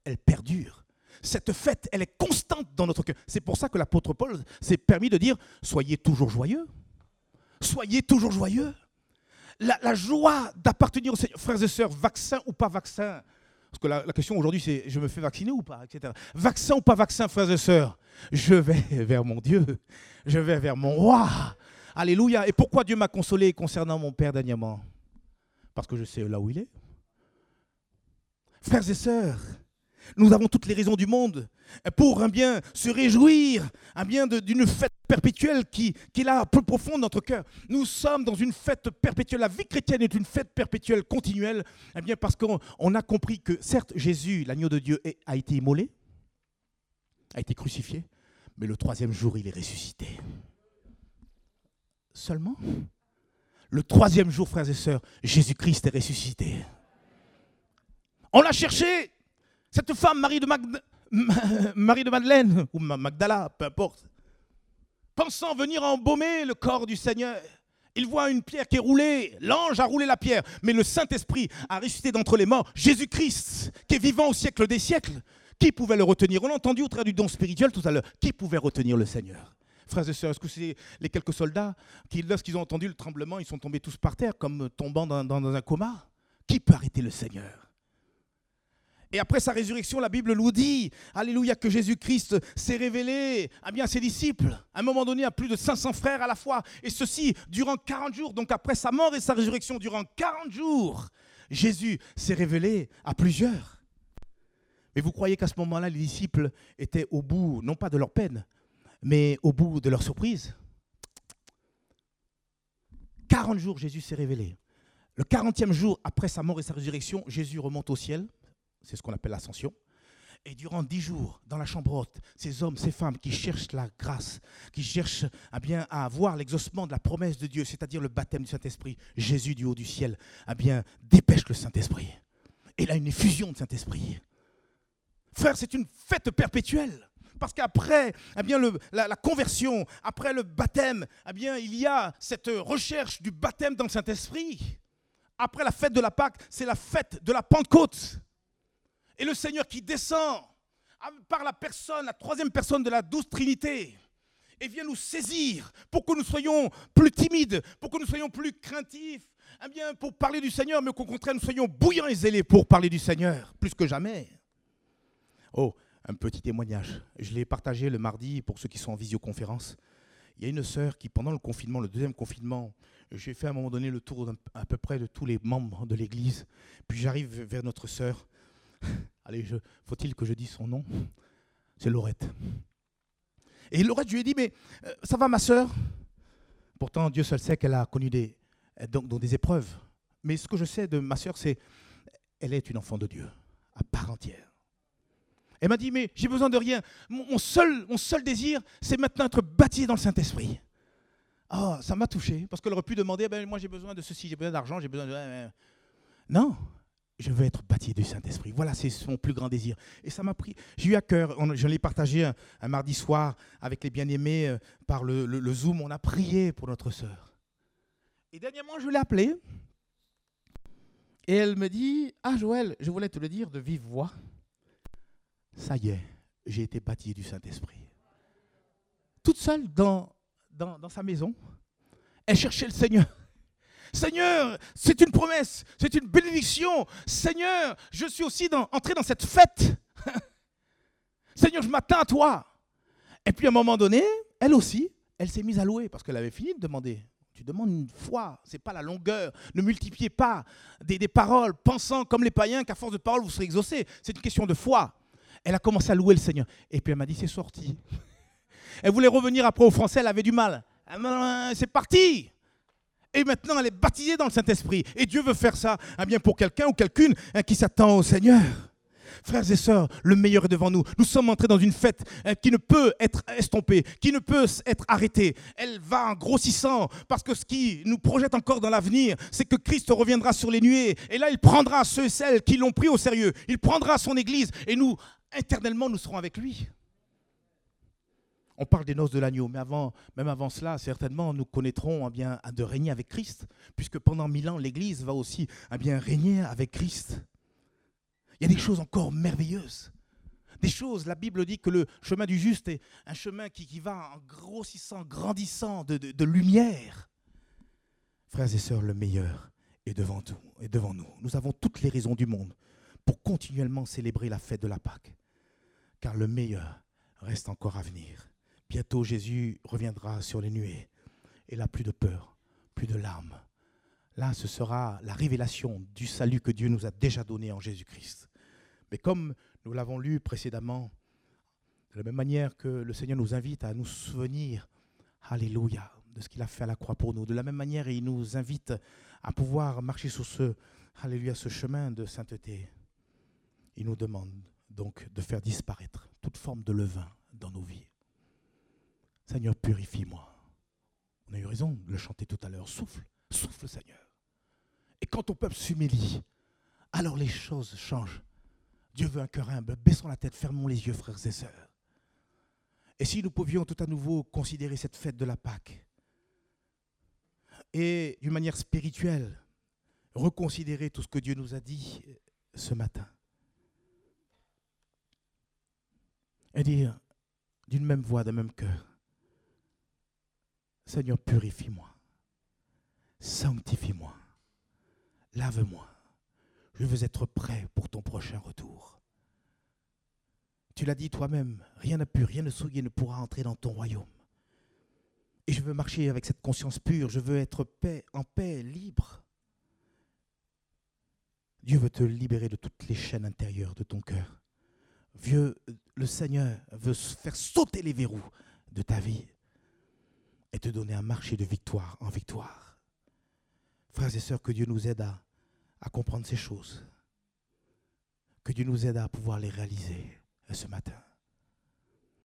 S1: elle perdure. Cette fête, elle est constante dans notre cœur. C'est pour ça que l'apôtre Paul s'est permis de dire « Soyez toujours joyeux. Soyez toujours joyeux. » La, la joie d'appartenir au Seigneur. Frères et sœurs, vaccin ou pas vaccin. Parce que la, la question aujourd'hui, c'est « Je me fais vacciner ou pas ?» et cetera. Vaccin ou pas vaccin, frères et sœurs. Je vais vers mon Dieu. Je vais vers mon roi. Alléluia. Et pourquoi Dieu m'a consolé concernant mon père dernièrement? Parce que je sais là où il est. Frères et sœurs, nous avons toutes les raisons du monde pour eh bien, se réjouir eh bien, d'une fête perpétuelle qui, qui est là, plus profonde dans notre cœur. Nous sommes dans une fête perpétuelle. La vie chrétienne est une fête perpétuelle, continuelle, eh bien, parce qu'on on a compris que, certes, Jésus, l'agneau de Dieu, est, a été immolé, a été crucifié, mais le troisième jour, il est ressuscité. Seulement, le troisième jour, frères et sœurs, Jésus-Christ est ressuscité. On l'a cherché. Cette femme, Marie de, Magd... Marie de Madeleine, ou Magdala, peu importe, pensant venir embaumer le corps du Seigneur, il voit une pierre qui est roulée. L'ange a roulé la pierre, mais le Saint-Esprit a ressuscité d'entre les morts. Jésus-Christ, qui est vivant au siècle des siècles, qui pouvait le retenir? On l'a entendu au travers du don spirituel tout à l'heure. Qui pouvait retenir le Seigneur? Frères et sœurs, est-ce que c'est les quelques soldats qui, lorsqu'ils ont entendu le tremblement, ils sont tombés tous par terre, comme tombant dans, dans, dans un coma? Qui peut arrêter le Seigneur? Et après sa résurrection, la Bible nous dit, alléluia, que Jésus-Christ s'est révélé à bien ses disciples, à un moment donné à plus de cinq cents frères à la fois, et ceci durant quarante jours. Donc après sa mort et sa résurrection, durant quarante jours, Jésus s'est révélé à plusieurs. Mais vous croyez qu'à ce moment-là, les disciples étaient au bout, non pas de leur peine, mais au bout de leur surprise? quarante jours, Jésus s'est révélé. Le quarantième jour, après sa mort et sa résurrection, Jésus remonte au ciel. C'est ce qu'on appelle l'ascension. Et durant dix jours, dans la chambre haute, ces hommes, ces femmes qui cherchent la grâce, qui cherchent à, bien, à avoir l'exaucement de la promesse de Dieu, c'est-à-dire le baptême du Saint-Esprit, Jésus du haut du ciel, à bien, dépêche le Saint-Esprit. Et là, une effusion de Saint-Esprit. Frère, c'est une fête perpétuelle. Parce qu'après eh bien, le, la, la conversion, après le baptême, eh bien, il y a cette recherche du baptême dans le Saint-Esprit. Après la fête de la Pâque, c'est la fête de la Pentecôte. Et le Seigneur qui descend par la personne, la troisième personne de la douce Trinité, et vient nous saisir pour que nous soyons plus timides, pour que nous soyons plus craintifs, eh bien, pour parler du Seigneur, mais qu'au contraire, nous soyons bouillants et zélés pour parler du Seigneur, plus que jamais. Oh, un petit témoignage. Je l'ai partagé le mardi pour ceux qui sont en visioconférence. Il y a une sœur qui, pendant le confinement, le deuxième confinement, j'ai fait à un moment donné le tour à peu près de tous les membres de l'église. Puis j'arrive vers notre sœur. Allez, je, faut-il que je dise son nom? C'est Laurette. Et Laurette, je lui ai dit, mais euh, ça va ma sœur? Pourtant, Dieu seul sait qu'elle a connu des, donc, donc des épreuves. Mais ce que je sais de ma sœur, c'est qu'elle est une enfant de Dieu, à part entière. Elle m'a dit, mais j'ai besoin de rien. Mon, mon, seul, mon seul désir, c'est maintenant être baptisé dans le Saint-Esprit. Oh, ça m'a touché, parce qu'elle aurait pu demander, ben, moi j'ai besoin de ceci, j'ai besoin d'argent, j'ai besoin de... Non, je veux être baptisé du Saint-Esprit. Voilà, c'est son plus grand désir. Et ça m'a pris, j'ai eu à cœur, on, je l'ai partagé un, un mardi soir avec les bien-aimés euh, par le, le, le Zoom, on a prié pour notre sœur. Et dernièrement, je l'ai appelée, et elle me dit, ah Joël, je voulais te le dire de vive voix. Ça y est, j'ai été baptisé du Saint-Esprit. Toute seule dans, dans, dans sa maison, elle cherchait le Seigneur. Seigneur, c'est une promesse, c'est une bénédiction. Seigneur, je suis aussi dans, entré dans cette fête. Seigneur, je m'attends à toi. Et puis à un moment donné, elle aussi, elle s'est mise à louer parce qu'elle avait fini de demander. Tu demandes une foi, ce n'est pas la longueur. Ne multipliez pas des, des paroles, pensant comme les païens qu'à force de paroles, vous serez exaucés. C'est une question de foi. Elle a commencé à louer le Seigneur. Et puis elle m'a dit, c'est sorti. Elle voulait revenir après au français, elle avait du mal. C'est parti. Et maintenant, elle est baptisée dans le Saint-Esprit. Et Dieu veut faire ça eh bien, pour quelqu'un ou quelqu'une hein, qui s'attend au Seigneur. Frères et sœurs, le meilleur est devant nous. Nous sommes entrés dans une fête hein, qui ne peut être estompée, qui ne peut être arrêtée. Elle va en grossissant parce que ce qui nous projette encore dans l'avenir, c'est que Christ reviendra sur les nuées. Et là, il prendra ceux et celles qui l'ont pris au sérieux. Il prendra son Église et nous, éternellement, nous serons avec lui. On parle des noces de l'agneau, mais avant, même avant cela, certainement, nous connaîtrons eh bien, de régner avec Christ, puisque pendant mille ans, l'Église va aussi eh bien, régner avec Christ. Il y a des choses encore merveilleuses. Des choses, la Bible dit que le chemin du juste est un chemin qui, qui va en grossissant, grandissant de, de, de lumière. Frères et sœurs, le meilleur est devant nous, est devant nous. Nous avons toutes les raisons du monde pour continuellement célébrer la fête de la Pâque, car le meilleur reste encore à venir. Bientôt, Jésus reviendra sur les nuées, et là, plus de peur, plus de larmes. Là, ce sera la révélation du salut que Dieu nous a déjà donné en Jésus-Christ. Mais comme nous l'avons lu précédemment, de la même manière que le Seigneur nous invite à nous souvenir, alléluia, de ce qu'il a fait à la croix pour nous. De la même manière, il nous invite à pouvoir marcher sur ce, alléluia, ce chemin de sainteté. Il nous demande donc de faire disparaître toute forme de levain dans nos vies. Seigneur, purifie-moi. On a eu raison de le chanter tout à l'heure. Souffle, souffle, Seigneur. Et quand ton peuple s'humilie, alors les choses changent. Dieu veut un cœur humble. Baissons la tête, fermons les yeux, frères et sœurs. Et si nous pouvions tout à nouveau considérer cette fête de la Pâque et d'une manière spirituelle, reconsidérer tout ce que Dieu nous a dit ce matin. Et dire d'une même voix, d'un même cœur, Seigneur, purifie-moi, sanctifie-moi, lave-moi. Je veux être prêt pour ton prochain retour. Tu l'as dit toi-même, rien n'a pu, rien de souillé ne pourra entrer dans ton royaume. Et je veux marcher avec cette conscience pure, je veux être paix, en paix, libre. Dieu veut te libérer de toutes les chaînes intérieures de ton cœur. Dieu, le Seigneur veut faire sauter les verrous de ta vie et te donner un marché de victoire en victoire. Frères et sœurs, que Dieu nous aide à, à comprendre ces choses. Que Dieu nous aide à pouvoir les réaliser ce matin.